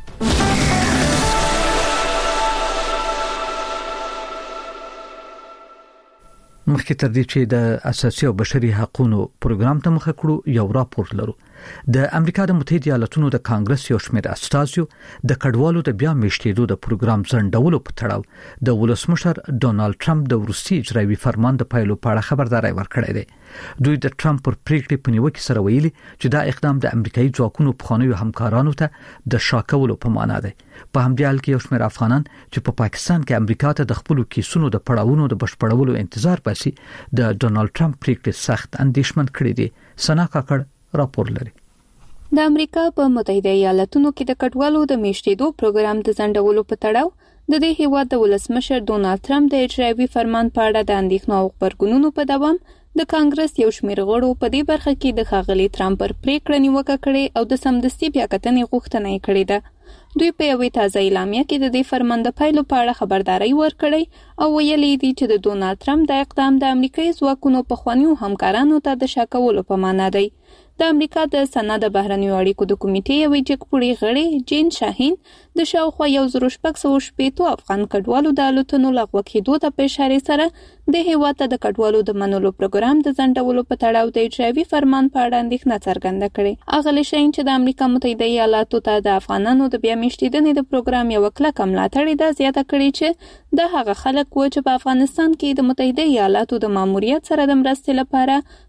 مخکې تر دې چې د اساسي او بشري حقوقو پروګرام ته مخه کړو یو راپور لرو. د امریکا د متحده ایالاتونو د کانګرس یو شمېر استازیو د کډوالو د بیا میشتېدو د پروګرام ځنډولو په تړاو د ولسمشر ډونالد ټرمپ د وروستي اجرایي فرمان د پایلو په اړه خبرداري ورکړې ده. دوی د ټرمپ پر پریکړې په نیوکه سره ویلي چې دا اقدام د امریکایي ځواکونو په خانوي همکارانو ته د شاکولو په معنا ده. په همدې حال کې یو شمېر افغانان چې په پاکستان کې امریکا ته د خپل کیسونو د پړاوونو د بشپړولو انتظار باسي د ډونالد ټرمپ پریکړې سخت اندېښمن کړي دي. سنا کاکړ راپور لري. د امریکا په متحده ایالاتونو کې د کډوالو د میشتېدو پروګرام د ځنډولو په تړاو د دې هیواد د ولسمشر ډونالد ټرمپ د اجرایي فرمان په اړه د اندېښنو او خبرګونونو په دوام د کانګرس یو شمېر غړو په دې برخه کې د ښاغلي ټرمپ پر پریکړه نیوکه کړې او د سمدستي بیا کتنې غوښتنه یې کړې ده. دوی په یوې تازه اعلامیه کې د دې فرمان د پایلو په اړه خبرداري ورکړې او ویلي دي چې د ډونالد ټرمپ د اقدام د امریکایي ځواکونو په خوانیو همکارانو ته د شاکولو په معنا دی. د امریکا د سنا د بهرنیو اړیکو د کمیټې یوې جګپوړي غړي جین شاهین د شاوخوا 1650 افغان کډوالو د الوتنو لغوه کېدو ته په اشاره سره د هیواد ته د کډوالو د منلو پروګرام د ځنډولو په تړاو د اجرایي فرمان په اړه اندېښنه څرګنده کړې. اغلی شاهین چې د امریکا متحده ایالاتو ته د افغانانو د بیا میشتېدنې د پروګرام یو کلکه ملاتړ ده زیاته کړې چې د هغه خلک و چې په افغانستان کې د متحده ایالاتو د ماموریت سره د مرستې لپاره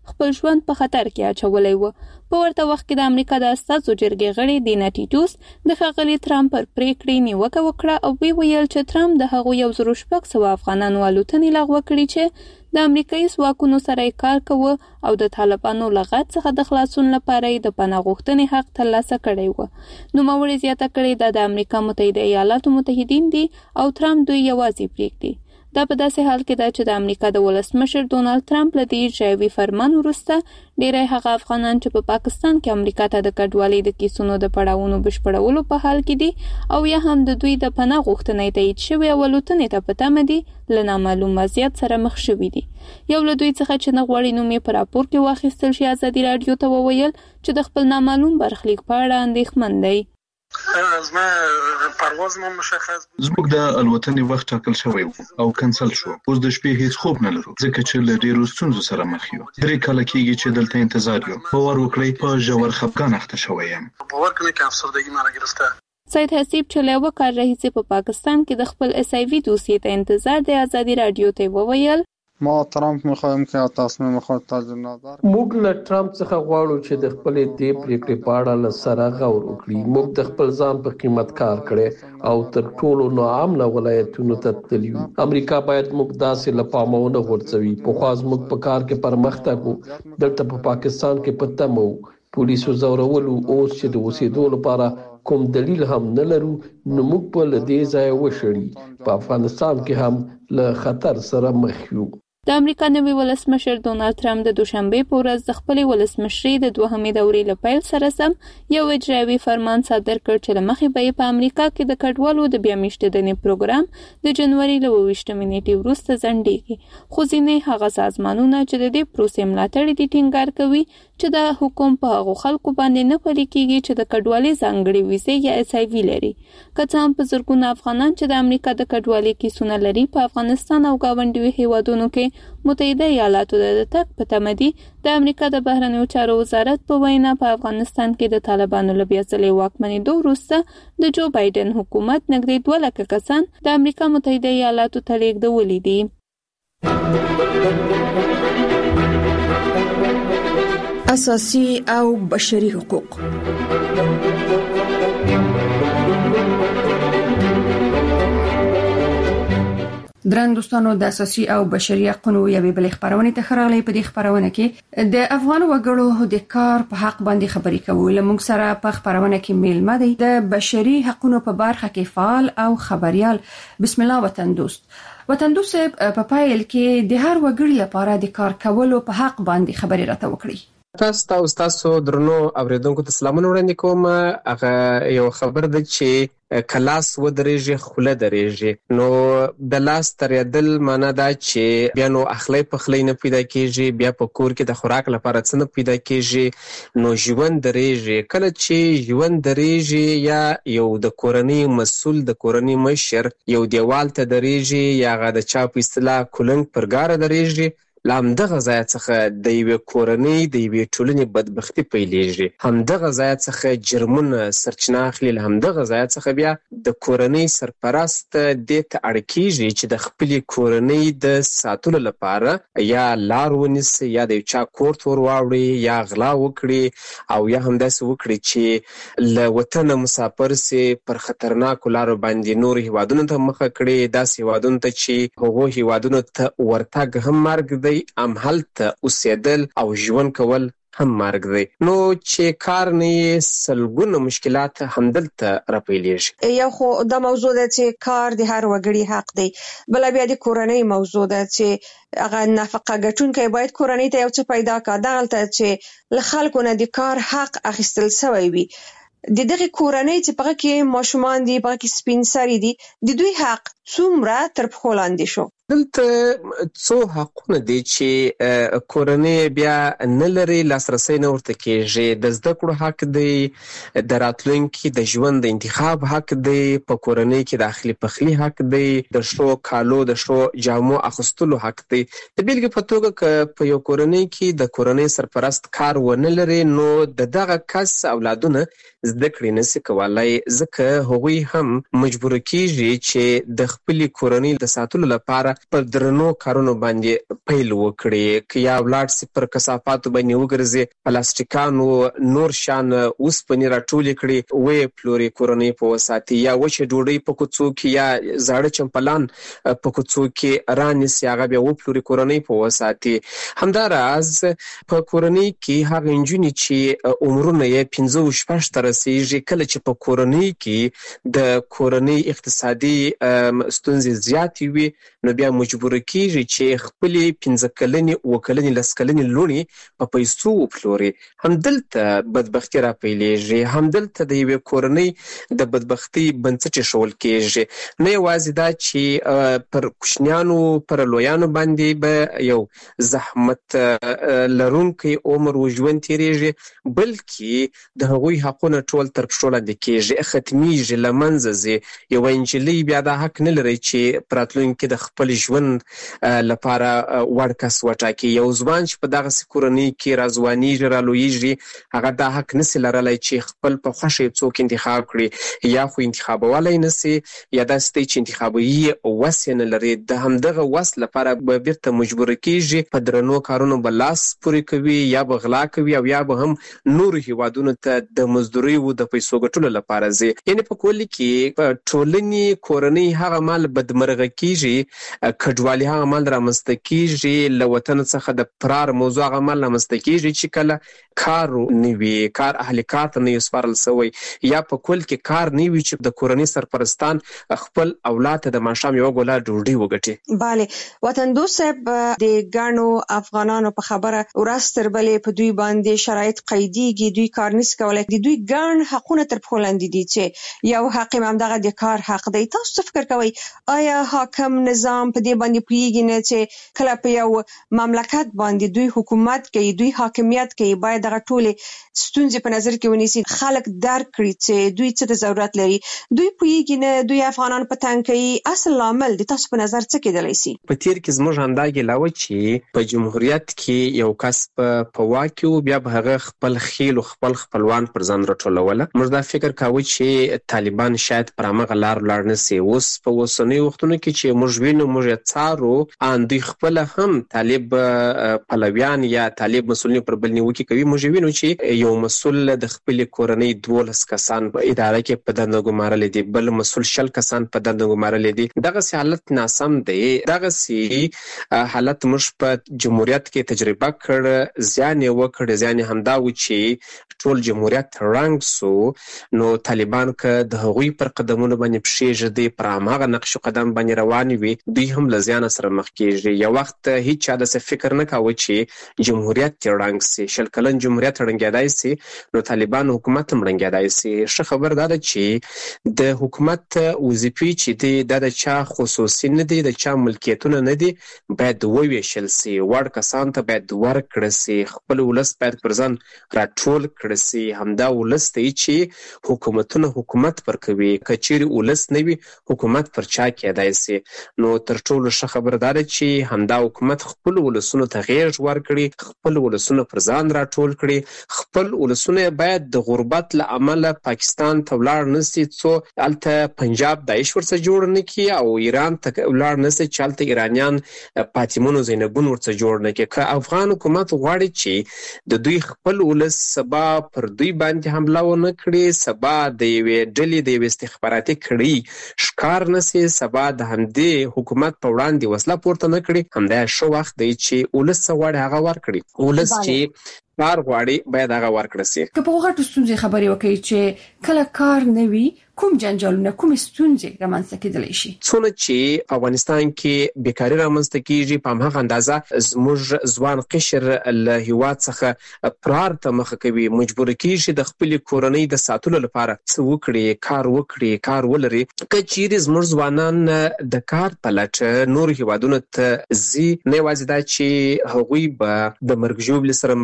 خپل ژوند په خطر کې اچولی و. په ورته وخت کې د امریکا د استازو جرګې غړي دینا ټیټوس د ښاغلي ترامپ پر پریکړې نیوکه وکړه او ویل چې ترامپ د هغو 1,600 افغانانو الوتنې لغوه کړي چې د امریکایي ځواکونو سره یې کار کوه او د طالبانو له غد څخه د خلاصون لپاره یې د پناه غوښتنې حق ترلاسه کړی و. نوموړي زیاته کړې دا د امریکا متحده ایالاتو متحدین دي او ترامپ دوی یوازې پرېږدي. دا په داسې حال کې ده چې د امریکا د ولسمشر ډونالد ترامپ له دې اجرایوي فرمان وروسته ډیری هغه افغانان چې په پاکستان کې امریکا ته د کډوالۍ د کیسونو د پړاوونو بشپړولو په حال کې دي او یا هم د دوی د پناه غوښتنې تایید شوې او الوتنې ته په تمه دي له نامعلوم وضعیت سره مخ شوي دي. یو له دوی څخه چې نه غواړي نوم یې په راپور کې واخیستل شي ازادي راډیو ته وویل چې د خپل نامعلوم برخلیک په اړه اندېښمن دی. زموږ د الوتنې وخت ټاکل شوی او کنسل شو. اوس د شپې هیڅ خوب نه لرو ځکه چې له ډیرو ستونزو سره مخ یو. 3 کاله کېږي چې دلته انتظار یو. باور وکړئ په ژور خفګان اخته شوی یم. سید حسیب چې له یوه کال راهیسې په پاکستان کې د خپل SIV دوسیې ته انتظار د ازادي راډیو ته وویل ما ترامپ میخوایم که تصمیم خود تجدید نظر. موږ له ترامپ څخه غواړو چې د خپل دې پریکړې په اړه له سره غور وکړي. موږ د خپل ځان په قیمت کار کړی او تر ټولو ناامنه ولایتونو ته تللی یو. امریکا باید موږ داسې له پامه ونه غورځوي. پخوا زموږ په کار کې پرمختګ و، دلته په پاکستان کې په تمه و. پولیسو زورولو اوس چې د اوسېدو لپاره کوم دلیل هم نه لرو نو موږ په له دې ځایه وشړي. په افغانستان کې هم له خطر سره مخ یو. د امریکا نوي ولسمشر ډونالد ترامپ د دوشنبه په ورځ د خپلې ولسمشرۍ د 2مې دورې له پیل سره سم یو اجرایوي فرمان صادر کړ چې له مخې به په امریکا کې د کډوالو د بیا میشتېدنې پروګرام د جنوري له 28 نیټې وروسته ځنډېږي. خو ځینې هغه سازمانونه چې د دې پروسې ملاتړ دي ټینګار کوي چې د حکومت په هغو خلکو باندې نه پلي کېږي چې د کډوالۍ ځانګړې ویزې یا SIV لري. که څه هم په زرګونه افغانان چې د امریکا د کډوالۍ کیسونه لري په افغانستان او ګاونډیو هیوادونو کې متحده ایالاتو د تګ په تمه دي، د امریکا د بهرنیو چارو وزارت په وینا په افغانستان کې د طالبانو له بیا ځلې واکمنېدو وروسته د جو بایدن حکومت نږدې 2 لکه کسان د امریکا متحده ایالاتو ته لېږدولي دي. اساسي او بشري حقوق. درنو دوستانو، د اساسي او بشري حقوقو یوې بلې خبرونه ته خراغلي. په دې خبرونه کې د افغان وګړو د کار په حق باندې خبرې کوو. لمونږ سره په خبرونه کې میلمه دی د بشري حقوقو په برخه کې فعال او خبريال بسم الله وطن دوست. وطن دوست په پایل کې د هر وګړي لپاره د کار کولو په حق باندې خبرې راته وکړي. تاسو درنو اوریدونکو ته سلامونه وړاندې کوم. هغه یو خبر ده چې کلاس ودرېږي خوله درېږي. نو د لاس ترېدل معنا دا چې بیا نو اخلي پخلی نه پیدا کېږي، بیا په کور کې د خوراک لپاره څه نه پیدا کېږي، نو ژوند درېږي. کله چې ژوند درېږي یا یو د کورنۍ مسؤل د کورنۍ مشر یو دیوال ته درېږي یا هغه د چا په اصطلاح کولنګ پرګاره درېږي، لامدغه ځای څخه د یوې کورنۍ د یوې ټولنې بدبختی پیلېږي. همدغه ځای څخه جرمونه سرچینه اخلي. همدغه ځای څخه بیا د کورنۍ سرپرست دې ته اړ کېږي چې د خپلې کورنۍ د ساتلو لپاره یا لار ونیسي یا د چا کور ته ور واوړي یا غلا وکړي او یا همداسې وکړي چې له وطنه مسافر سي پر خطرناکو لارو باندې نور هیوادونو ته مخه کړي، داسې هیوادونو ته چې هغو هیوادونو ته ورتګ هم مرګ دی، هم هلته اوسېدل او ژوند کول هم مرګ دی. نو چې کار نه سلګونه مشکلات همدلته راپیلېږي. یو خو دا موضوع ده چې کار د هر وګړي حق دی، بل بیا د کورنۍ موضوع ده چې هغه نفقه ګټونکي باید کورنۍ ته یو څه پیدا کړي. دغلته چې له خلکو نه د کار حق اخیستل شوی وي. د دغه کورنۍ چې په کې ماشومان دي، په کې سپین سري دي، د دوی حق څومره تر پښو لاندې شو. دلته څو حقونه دي چې کورنۍ بیا نه لري، لاسرسي نه ورته کېږي. د زده کړو حق دی، د راتلونکي د ژوند د انتخاب حق دی، په کورنۍ کې د اخلي پخلي حق دی، د شو کالو د شو جامو اخیستلو حق دی. د بیلګې په توګه که په یو کورنۍ کې د کورنۍ سرپرست کار ونه لري نو د دغه کس اولادونه زده کړې نشي کولای، ځکه هغوی هم مجبور کېږي چې د خپل کورنۍ د ساتلو لپاره پر درنو کارونو باندې پیل وکړي، که یا ولاړ سي پر کثافاتو باندې وګرځي، پلاستیکانو نور شان اوسپنې راټولې کړي وې پلوري کورنۍ په وساتي، یا وچه ډوډۍ په کوڅو کې یا زاړه چمپلان په کوڅو کې رانیسي هغه بیا وپلوري کورنۍ په وساتي. همداراز په کورنۍ کې هغه نجونې چې عمرونه یې 15-16 ته رسیږي، کله چې په کورنۍ کې د کورنۍ اقتصادي ستونزې زیاتې وي نو بیا مجبور کیږي چې خپل 15 کلنې 9 کلنې 10 کلنې لونې په پیسو وپلوري. همدلته بدبختي را پیلېږي، همدلته د یوې کورنۍ د بدبختي بنسټ ایښودل کیږي. نه یوازې دا چې پر کوچنیانو پر لویانو باندې به یو زحمت لرونکی عمر وژوند تیریږي، بلکې د هغوی حقونه ټول تر پښو لاندې کیږي، ختمیږي، له منځه ځي. یوه نجلۍ بیا دا حق نه لري چې په راتلونکي د خپل ژوند لپاره وړ کس وټاکي. یو ځوان چې په دغسې کورنۍ کې راځوانیږي رالویږي، هغه دا حق نسي لرلی چې خپل په خوښه څوک انتخاب کړي، یا خو انتخابولی نسي یا داسې دی چې انتخابوي وس یې نه لري. د همدغه وس لپاره به بیرته مجبور کیږي په درنو کارونو به لاس پورې کوي، یا به غلا کوي، او یا به هم نورو هیوادونو ته د مزدوریو د پیسو ګټلو لپاره ځي. یعنې په کل کې په ټولنې کورنۍ هغه مال بدمرغه کیږي، کډوالي هغه مال رامنځته کیږي، له وطن څخه د فرار موضوع هغه مال رامنځته کیږي چې کله کار نه وي، کار اهل کار ته نه وي سپارل سوی، یا په کل کې کار نه وي چې د کورنۍ سرپرستان خپل اولاد ته د ماښام یوه ګوله ډوډۍ وګټي. بله وطن دوست صاحب، د ګڼو افغانانو په خبره ورځ تر بلې په دوی باندې شرایط قیدیږي، دوی کار نشي کولی، د دوی ګڼ حقونه تر پښو لاندې دي چې یو حق یې همدغه د کار حق دی. تاسو څه فکر کوئ، آیا حاکم نظام په دې باندې پوهیږي نه چې کله په یو مملکت باندې دوی حکومت کوي، دوی حاکمیت کوي، باید دغه ټولې ستونزې په نظر کې ونیسي، خلک درک کړي چې دوی څه ته ضرورت لري. دوی پوهیږي نه، دوی افغانان په تنګ کوي. اصل لامل د تاسو په نظر څه کېدلی شي؟ په تیر کې زموږ همدا ګیله وه چې په جمهوریت کې یو کس په واک کې و، بیا به هغه خپل خیل او خپل خپلوان پر ځان راټولوله. موږ دا فکر کاوه چې طالبان شاید پر همغه لار ولاړ نه سي. اوس په اوسنیو وختونو کې چې موږ وینو، موږ یې څارو، ان دوی خپله هم طالب پلویان یا طالب مسؤلین پر بل نیوکې کوي. موږ وینو چې یو مسؤل د خپلې کورنۍ 12 کسان په اداره کې په دنده ګمارلی دي، بل مسؤل 20 کسان په دنده ګمارلی دي. دغسې حالت ناسم دی. دغسې حالت موږ په جمهوریت کې تجربه کړ، زیان یې وکړ. زیان یې همدا و چې ټول جمهوریت ړنګ سو، نو طالبان که د هغوی پر قدمونو باندې پښې ږدي، پر هماغه نقش قدم باندې روان وي، دوی هم له زیانه سره مخ کېږي. یو وخت هیڅ چا داسې فکر نه کاوه چې جمهوریت یې ړنګ سي. 20 کلن جمهوریت ړنګېدای سي، نو طالبان حکومت هم ړنګېدای سي. ښه خبر دا ده چې د حکومت وظیفې چې دي دا د چا خصوصي نه دي، د چا ملکیتونه نه دي، باید وویشل سي. وړ کسان ته باید ورکړه سي، خپل ولس باید پر ځان راټول کړه سي. همدا ولس دی چې حکومتونه حکومت پر کوي. که چیرې ولس نه وي، حکومت پر چا کېدای سي. نو تر ټولو ښه خبر دا ده چې همدا حکومت خپل ولسونو ته غېږ ورکړي، خپل ولسونه پر ځان راټول کړي. خپل ولسونه باید د غربت له امله پاکستان ته ولاړ نه سي، څو هلته پنجاب داعش ورڅخه جوړ نه کړي، او ایران ته ولاړ نه سي چې هلته ایرانیان فاطمون او زینبون ورڅخه جوړ نه کړي. که افغان حکومت غواړي چې د دوی خپل ولس سبا پر دوی باندې حمله ونه کړي، سبا د یوې ډلې د یوې استخباراتي کړۍ ښکار نه سي، سبا د همدې حکومت په وړاندې وسله پورته نه کړي، همدا ښه وخت دی چې ولس څه غواړي هغه ورکړي. ولس چې کار غواړي باید هغه ورکړه سي. که په غټو ستونزې خبرې وکړي چې کله کار نه وي، کوم جنجالونه، کوم ستونزې رامنځته کېدلی شي؟ څونه چې په افغانستان کې بیکاري رامنځته کېږي، په هماغه اندازه زموږ ځوان قشر له هېواد څخه فرار ته مخه کوي، مجبور کېږي د خپلې کورنۍ د ساتلو لپاره څه وکړي، کار وکړي، کار ولري. که چیرې زموږ ځوانان د کار په لټه نورو هېوادونو ته ځي، نه یوازې دا چې هغوی به د مرګ ژوبلې سره مخ کېږي،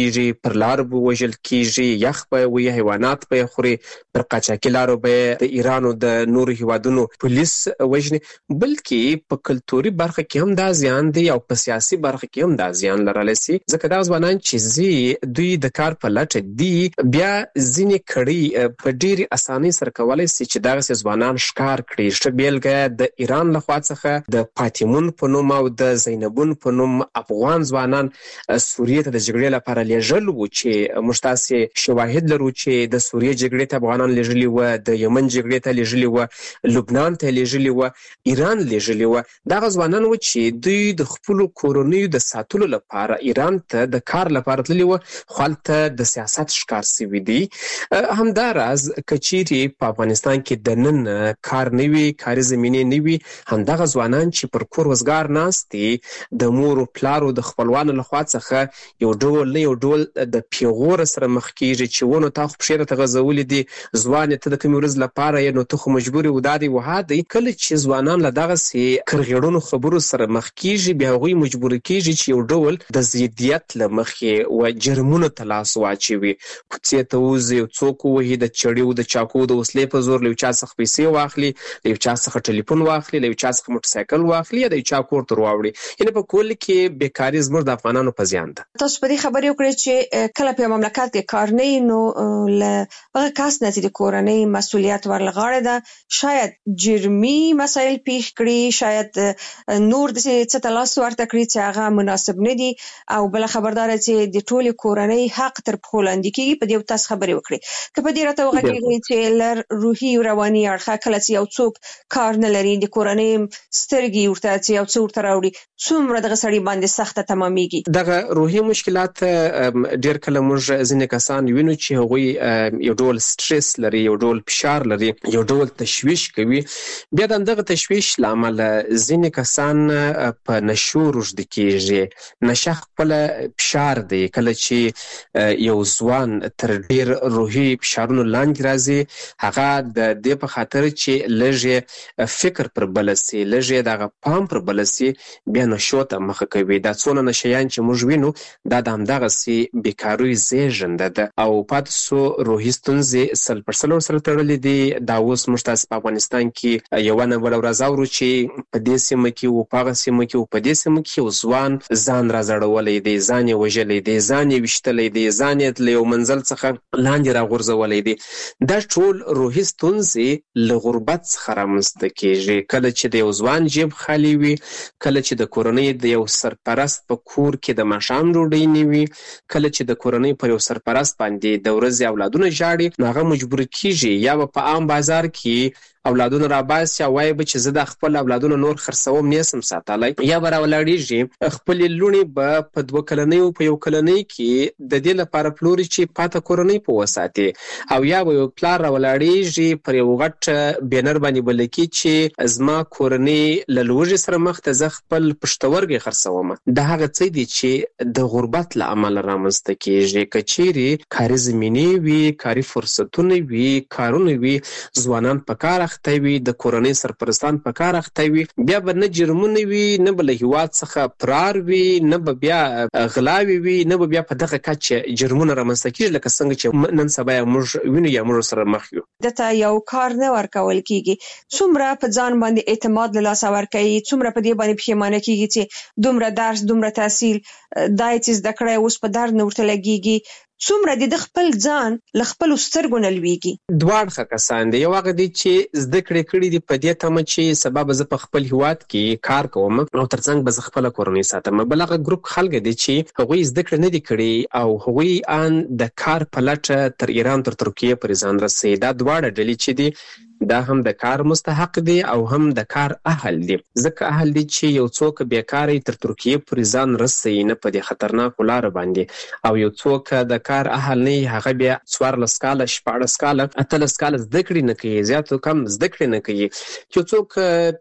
کیږي، پر لار به وژل کیږي، یخ به وي، حیوانات به خوري، پر قاچاقي لارو به د ایران او د نورو هیوادونو پولیس وژني. بلکې په کلتوري برخه کې هم دا زیان دی او په سیاسي برخه کې هم دا زیان لرلی سي، ځکه دا ځوانان چې دوی د کار په لټه دي، بیا ځینې کړي په ډېرې اسانۍ سره کولی سي چې دغسې ځوانان ښکار کړي. ښه بیلګه د ایران لخوا څخه د فاطمون په نوم او د زینبون په نوم افغان ځوانان سوریې ته د جګړې لپاره لیږل وو، چې موږ تاسې شواهد لرو چې د سوریې جګړې ته افغانان لیږلي وه، د یمن جګړې ته لیږلي وه، لبنان ته لیږلي وه، ایران لیږلي وه. دغه ځوانان وو چې دوی د خپلو کورنیو د ساتلو لپاره ایران ته د کار لپاره تللي وه، خو هلته د سیاست ښکار سوي دي. همداراز که چیرې په افغانستان کې د نن کار نه وي، کاري زمینې نه وي، همدغه ځوانان چې پر کور وزګار ناست دي، د مور او پلارو د خپلوانو لخوا څخه یو ډول نه یو ډول د پیغور سره مخ کیږي چې ونه تا خو پښې راته غځولې دي، ځوانې ته د کومې ورځې لپاره یې، نو ته خو مجبور یې دا دی وها دی. کله چې ځوانان له دغسې کرغېړنو خبرو سره مخ کیږي، بیا هغوی مجبور کیږي چې یو ډول د ضدیت له مخې و جرمونو ته لاس واچوي، کوڅې ته ووځي، یو څوک ووهي، د چړیو د چاقو د وسلې په زور له یو چا څخه پیسې واخلي، له یو چا څخه ټلیفون واخلي، له یو چا څخه موټرسایکل واخلي، یا د یو چا کور ته راوړي. یعنې په کل کې بیکاري زموږ د افغانانو په زیان ده. تاسو په دې خبرې وکړئ چې کله په مملکت کې کار نه وي، نو له هغه کس نه چې د کورنۍ مسؤلیت ورلغاړه ده، شاید جرمي مسایل پیښ کړي، شاید نور داسې څه ته لاس ورته کړي چې هغه مناسب نه دي، او بله خبرداره چې د ټولې کورنۍ حق تر پښو لاندې کېږي. په دې تاسو خبرې وکړئ. که په دې راته وغږېږئ چې لر روحي او رواني اړخه کله چې یو څوک کار نه لري، د کورنۍ سترګې ورته چې یو څه ورته راوړي، څومره دغه سړي باندې سخته تمامېږي. دغه روحي مشکلات ډېر کله موږ ځینې کسان وینو چې هغوی یو ډول سټرس لري، یو ډول فشار لري، یو ډول تشویش کوي. بیا د همدغه تشویش له امله ځینې کسان په نشو روږدي کېږي. نشه خپله فشار دی. کله چې یو ځوان تر ډېر روحي فشارونو لاندې راځي، هغه د دې په خاطر چې لږ فکر پر بله سي، لږ دغه پام پر بله سي، بیا نشو ته مخه کوي. دا څونه نشیان چې موږ وینو، دا د همدغسې بیکاروي زیږنده ده، او پاتې سو روحي ستونزې 100% سره تړلې دي. دا اوس موږ تاسې په افغانستان کې یوه نه بله ورځ اورو چې په دې سیمه کې و، په هغه سیمه کې و، په دې سیمه کې یو ځوان ځان رازړولی دی، ځان یې وژلی دی، ځان یې ویشتلی دی، ځان یې له یو منزل څخه لاندې راغورځولی دی. دا ټول روحي ستونزې له غربت څخه رامنځته کېږي. کله چې د یو ځوان جیب خالي وي، کله چې د کورنۍ د یو سرپرست په کور کې د ماښام ډوډۍ نه وي، کله چې د کورنۍ پر یو سرپرست باندې د ورځې اولادونه ژاړي، نو هغه مجبور کېږي یا به په عام بازار کې اولادونه راباسي او وایي به چې زه د خپل اولادونه نور خرڅوم نه سم ساتلی، یا به راولاړېږي خپلې لوڼې به په 2 کلنۍ او په 1 کلنۍ کې د دې لپاره پلوري چې پاته کورنۍ په وساتي، او یا به یو پلار راولاړېږي پر یو غټ بینر باندې به لیکي چې زما کورنۍ له لوږې سره مخ ته، زه خپل پښتورګی خرڅوم. دا هغه څه دي چې د غربت له امله رامنځته کېږي. که چیرې کاري زمینې وي، کاري فرصتونه وي، کارونه وي، ځوانان په کار اخته وي، د کورنۍ سرپرستان په کار اخته وي، بیا به نه جرمونه وي، نه به له هېواد څخه فرار وي، نه به بیا غلاوې وي، نه به بیا په دغه کچه جرمونه رامنځته کېږي لکه څنګه چې نن سبا یې موږ وینو یا موږ سره مخ یو. دته یو کار نه ورکول کېږي، څومره په ځان باندې اعتماد له لاسه ورکوي، څومره په دې باندې پښیمانه کېږي چې دومره درس، دومره تحصیل، دا یې چې زده کړی اوس په درد نه ورته لګېږي، څومره د خپل ځان له خپلو سترګو نه لوېږي. دوه اړخه کسان دي. یو هغه دي چې زده کړې کړي دي په دې تمه چې سبا به زه په خپل هېواد کې کار کوم او ترڅنګ به زه خپله کورنۍ ساتم. بل هغه ګروپ خلک دي چې هغوی زده کړې نه دي کړي او هغوی ان د کار په لټه تر ایران تر ترکیې پورې ځان رسوي. دا دواړه ډلې چې دي دا هم د کار مستحق دي او هم د کار اهل دي. ځکه اهل دي چې یو څوک بیکاري تر ترکیې پورې ځان رسوي نه په دې خطرناکو لارو باندې، او یو څوک د کار اهل نه هغه بیا 14 کاله 16 کاله 18 کاله زده کړې نه کوي، زیات کم زده کړې نه کوي. یو څوک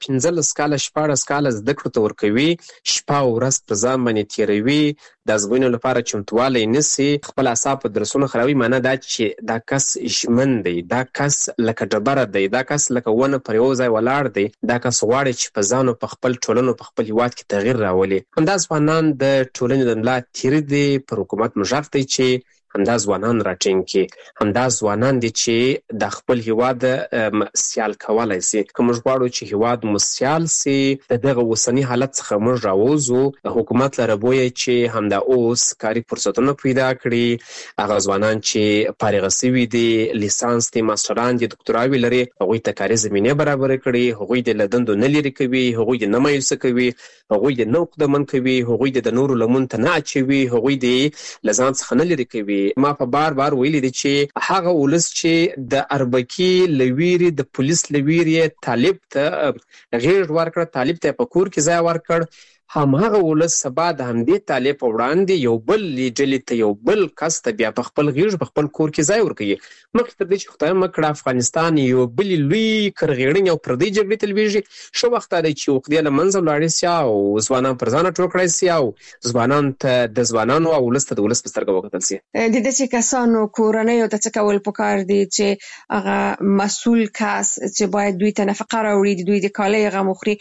15 کاله 16 کاله زده کړو ته ورکوي، شپه او ورځ په ځان باندې تېروي، د ازموینو لپاره چمتوالی نیسي، خپل اعصاب په درسونو خرابوي. معنا دا چې دا کس ژمن دی، دا کس لکه ډبره دی، دا کس لکه ونه پر یو ځای ولاړ دی، دا کس غواړي چې په ځان او په خپل ټولنو په خپل هیواد کې تغیر راولي. همدا ځوانان د ټولنې د ملا تیر دي، پر حکومت مژغ دی چې همدا ځوانان راټینګ کړي، همدا ځوانان دي چې د خپل هیواد سیال کولی سي. که موږ غواړو چې هیواد مو سیال سي، د دغه اوسني حالت څخه موږ راووځو، حکومت لره بویه چې همدا اوس کاري فرصتونه پیدا کړي، هغه ځوانان چې فارغ سوي دي، لیسانس دي، ماسټران دي، دکتراوې لري، هغوی ته کاري زمینې برابرې کړي، هغوی دې له دندو نه لرې کوي، هغوی دې نه مایوسه کوي، هغوی دې نه عقدمن کوي، هغوی دې د نورو لمون ته نه اچوي، هغوی دې له ځان څخه نه لرې کوي. ما په بار ویلي دي چې هغه ولس چې د اربکي لویری د پولیس لویری طالب ته غیر ورکړ، طالب ته په کور کې ځای ورکړ، همغه ولس سبا د همدې طالب په وړاندې یو بل ډلې ته، یو بل کس ته بیا په خپل غیږ په خپل کور کې ځای ورکوي. مخکې تر دې چې خدای مکړه افغانستان یو بل لوی کرغېړنې او پردۍ جګړې ته لویږي، ښه وخت دی چې عقدې له منځه ولاړې سي او ځوانان پر ځانه ټول کړی سي او ځوانان ته د ځوانانو او ولس ته د ولس په سترګه وکتل سي. د داسې کسانو کورنیو ته څه کول پکار دي چې هغه مسؤل کس چې باید دوی ته نفقه راوړي، دوی د کالۍ غم وخوري،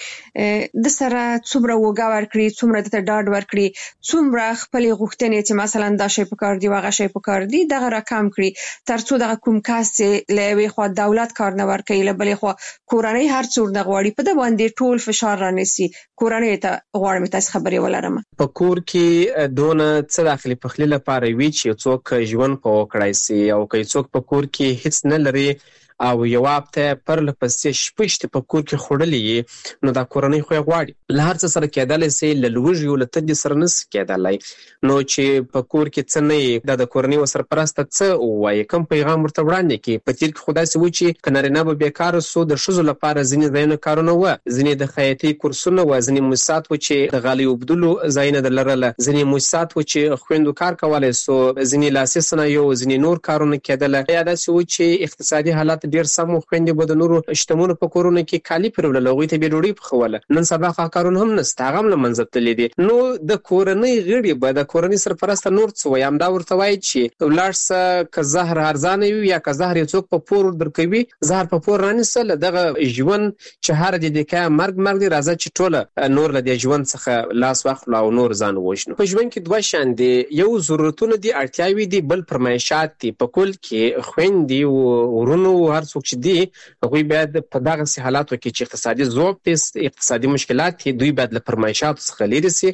د سره څومره وګه ورکړي، څومره ته ډاډ ورکړي، څومره خپل غوښتنې چې مثلا دا شی پکار دی واغه شی پکار دی دغه رقم کړي، ترڅو دغه کوم کس له یوې خوا دولت کار نه ورکوي، له بلې خوا کورنۍ هر څور نه غواړي په د باندې ټول فشار رانیسي. کورنۍ ته غواړم تاسو خبرې ولرم. په کور کې دونه څه داخلي پخلی لپاره وی چې څوک ژوند په وکړای سي، او که څوک په کور کې هیڅ نه لري او یو هفته پر لپسې شپږ په کور کې خوړلې، نو دا کورنۍ خو غواړي له هر څه سره کېدلی سي، له لوږې او له تندې سره نشي کېدلی. نو چې په کور کې څه نه دا د کورنۍ سرپرسته څه ووایي، کوم پیغام ورته وړاندې کړي. په تېر کې خو داسې و چې که نارینه به بیکاره سو، د ښځو لپاره ځینې ځایونه کارونه وه، ځینې د خیاطۍ کورسونه وه، ځینې موسسات وو چې د غالۍ اوبدلو ځایونه د لرله، ځینې موسسات وو چې خویندو کار کولی سو، ځینې لاسي صنایع، ځینې نور کارونه کېدله. یا داسې و چې اقتصادي حالت ډېر سم و، خویندې به د نورو شتمنو په کورونو کې کالي پرېوړل، هغوی ته به ډوډۍ پخوله. نن سبا خو کارونه هم نشته، هغه هم له منځه تللي دي. نو د کورنۍ غړي به د کورنۍ سرپرسته نور څه وایي، همدا ورته وایي چې ولاړ شه، که زهر ارزانه وي یا که زهر یو څوک په پور درکوي، زهر په پور رانیسه، له دغه ژوند چې هر دې که مرګ دی، راځه چې ټوله نور له دې ژوند څخه لاس واخلو او نور ځان ووژنو. په ژوند کې دوه شیان دي، یو ضرورتونه دي، اړتیاوې دي، بل فرمایشات دي. په کل کې خویندې او ورونو هر څوک چې دي، هغوی باید په دغسې حالاتو کې چې اقتصادي ضعف دی، اقتصادي مشکلات دي، دوی باید له فرمایشاتو څخه لرې سي،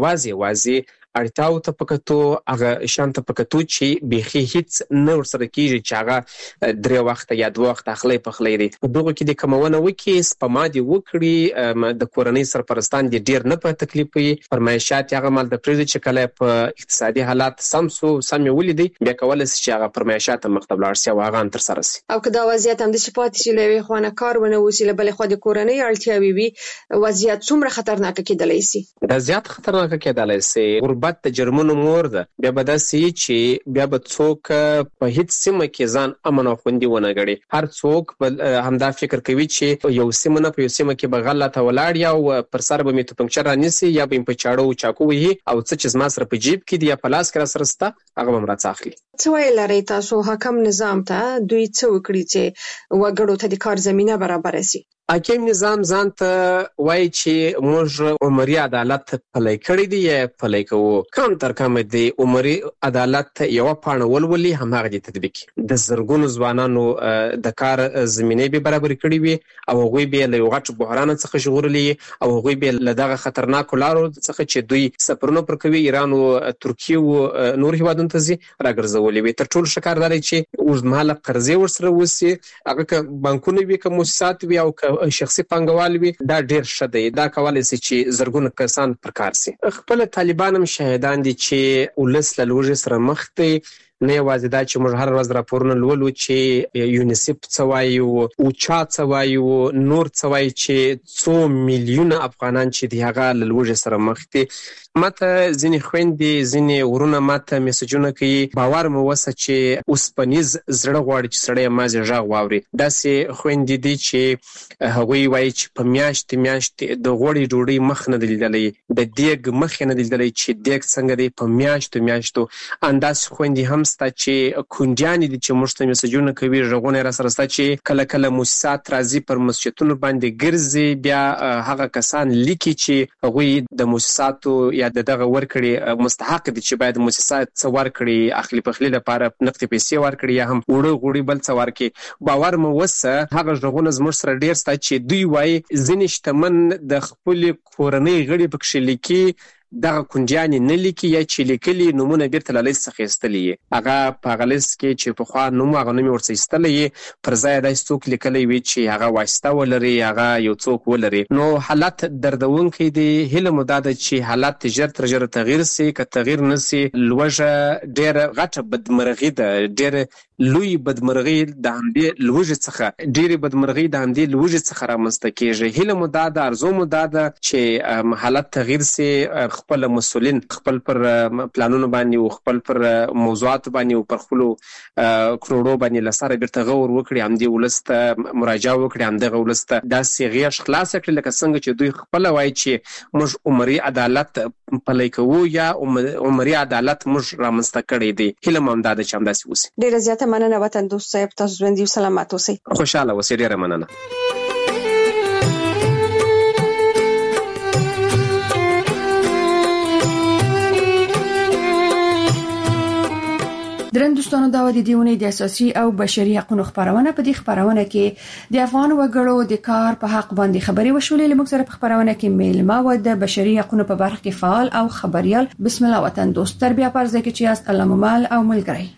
یوازې اړتیاو ته په کتو، هغه شیانو ته په کتو چې بیخي هیڅ نه ورسره کېږي چې هغه 3 وخته یا 2 وخته اخلی پخلی دی. په دغو کې د کمونه وکړي، سپما دې وکړي، د کورنۍ سرپرستان دې ډېر نه په تکلیف وي، فرمایشات یې هغه مال د پرېږدي چې کله په اقتصادي حالات سم یې ولیدي، بیا کولی سي چې هغه فرمایشات ته مخته ولاړ سي او هغه هم ترسره سي. او که دا وضعیت همداسې پاتې شي، له یوې خوا نه کار ونه وسي، له بلې خوا د کورنۍ اړتیاوې وي، وضعیت څومره خطرناکه کېدلی سي؟ دا زیات خطرناکه کېدلی سي. غربت د جرمونو مور ده. بیا به داسې چې بیا به څوک په هیڅ سیمه کې ځان امن او خوندي ونه ګڼي. هر څوک همدا فکر کوي چې یو سیمه نه په یو سیمه کې به غلطه ولاړ یا او پر سر به مې توپنچر رانیسي، یا به په چاړو او چاقو وهي، او څه چې زما سره په جیب کې دي یا په لاس کې را سره سته، هغه به م راڅخه اخلي. څه ویل لرئ تاسو حاکم نظام ته، دوی څه وکړي چې وګړو ته د کار زمینه برابره سي؟ حاکم نظام ځان ته وایي چې موږ عمري عدالت پلی کړی دی یا پلی کوو. کم تر کمه د عمري عدالت یوه پاڼه ولولي، هماغه دې تطبیق کړي. د زرګونو ځوانانو د کار زمینې به برابرې کړي وي، او هغوی به له یو غټ بحران څخه ژغورلي، او هغوی به له دغه خطرناکو لارو څخه چې دوی سفرونه پر کوي، ایران او ترکیه او نور هیوادونو ته ځي، راګرځولي وي. تر ټولو ښه کار دا دی چې اوږدمهاله قرضې ورسره وسي، هغه که بانکونه وي، که مؤسسات وي، او که شخصي پانګوال وي، دا ډېر ښه دی. دا کولی سي چې زرګونه کسان پر کار سي. خپله طالبان هم شاهدان دي چې ولس له لوږې سره مخ دی. نه یوازې دا چې موږ هر ورځ راپورونه لولو چې یونیسف څه وایي، اوچا څه وایي، نور څه وایي، چې څو میلیونه افغانان چې دي هغه له لوږې سره مخ دي. ماته ځینې خویندې، ځینې ورونه ماته میسجونه کوي، باور مو وسه چې اوسپنیز زړه غواړي چې سړی یې مازې غږ واوري. داسې خویندې دي چې هغوی وایي چې په میاشتې د غوړې ډوډۍ مخ نه دی لیدلی، د دیګ مخ یې نه دی لیدلی چې دیګ څنګه دی، په میاشتو. انداسې خویندې هم ستا چې کونډیان دي چې موږ ته میسجونه کوي ژغونه را سره ستا چې کله کله موسسات راځي پر مسجدونو باندې ګرځي بیا هغه کسان لیکي چې هغوی د موسساتو یا دغه ورکړي مستحق دي چې باید موسسات څه ورکړي اخلي پخلي لپاره نقد پیسې ورکړي یا هم وړو غوړي بل څه ورکړي باور مو وسه هغه ژغونه زموږ سره ډیر ستا چې دوی وایي ځینې شتمن د خپل کورنۍ غړي پکښې لیکي دغه کونډیانې نه لیکي یا چې لیکلي نومونه بیرته له لیست څخه ایستلي یې هغه په هغه لیست کې چې پخوا نوم هغه نوم یې ورڅخه ایستلی یې پر ځای داسې څوک لیکلی وي چې هغه واسطه ولري هغه یو څوک ولري نو حالت دردونکی دی هیله مو دا ده چې حالت ژر تر ژره تغییر سي که تغییر نه سي لوږه ډېره غټه بدمرغي ده ډېره لوی بدمرغي د همدې لوږې څخه ډېرې بدمرغي د همدې لوږې څخه رامنځته کېږي هیله مو دا ده ارزو مو دا ده چې حالت تغییر سي خپل مسؤلین خپل پر پلانونو باندې او خپل پر موضوعات باندې او پر خپل کروڑو باندې لساره بیرته غور وکړي همدې ولسته مراجعه وکړي همدغه ولسته داسې غیږ خلاص کړي لکه څنګه چې دوی خپل وایي چې موږ عمري عدالت پلی کوو یا عمري عدالت موږ رامنځته کړی دی هیله مو همدا ده چې همداسې وسي. ډېره زیاته مننه وطن دوست صاحب تاسو ژوندي او سلامت اوسئ. خوشحاله اوسئ. ډېره مننه. درن دوستانو دا د دیونه د اساسي او بشري حقوقو خبرونه په دې خبرونه کې د افغان وګړو د کار په حق باندې خبري وشولې لمک سره په خبرونه کې میلمه و د بشري حقوقو په برخه کې فعال او خبريال بسم الله وطن دوست تربیه پرځه کې چې است الله ممال او ملګری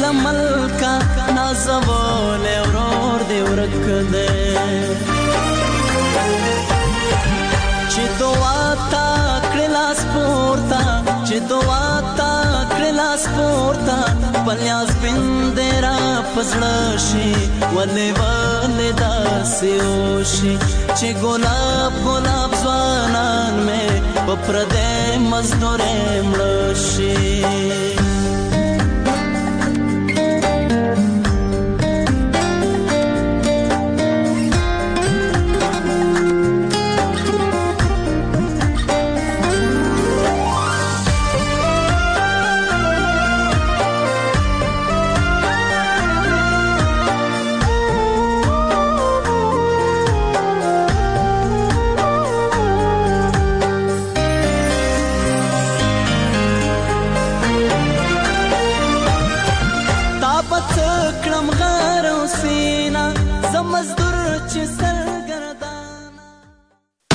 لملکا نازول ورور دی ورک دی چې دعا تا کړلا سپورتا چې دعا تا کړلا سپورتا پلیاس بندرا پزړه شي ولې ولې داسې وشي چې ګلاب ګلاب ځوانان مې په پردې مزدورې مړ شي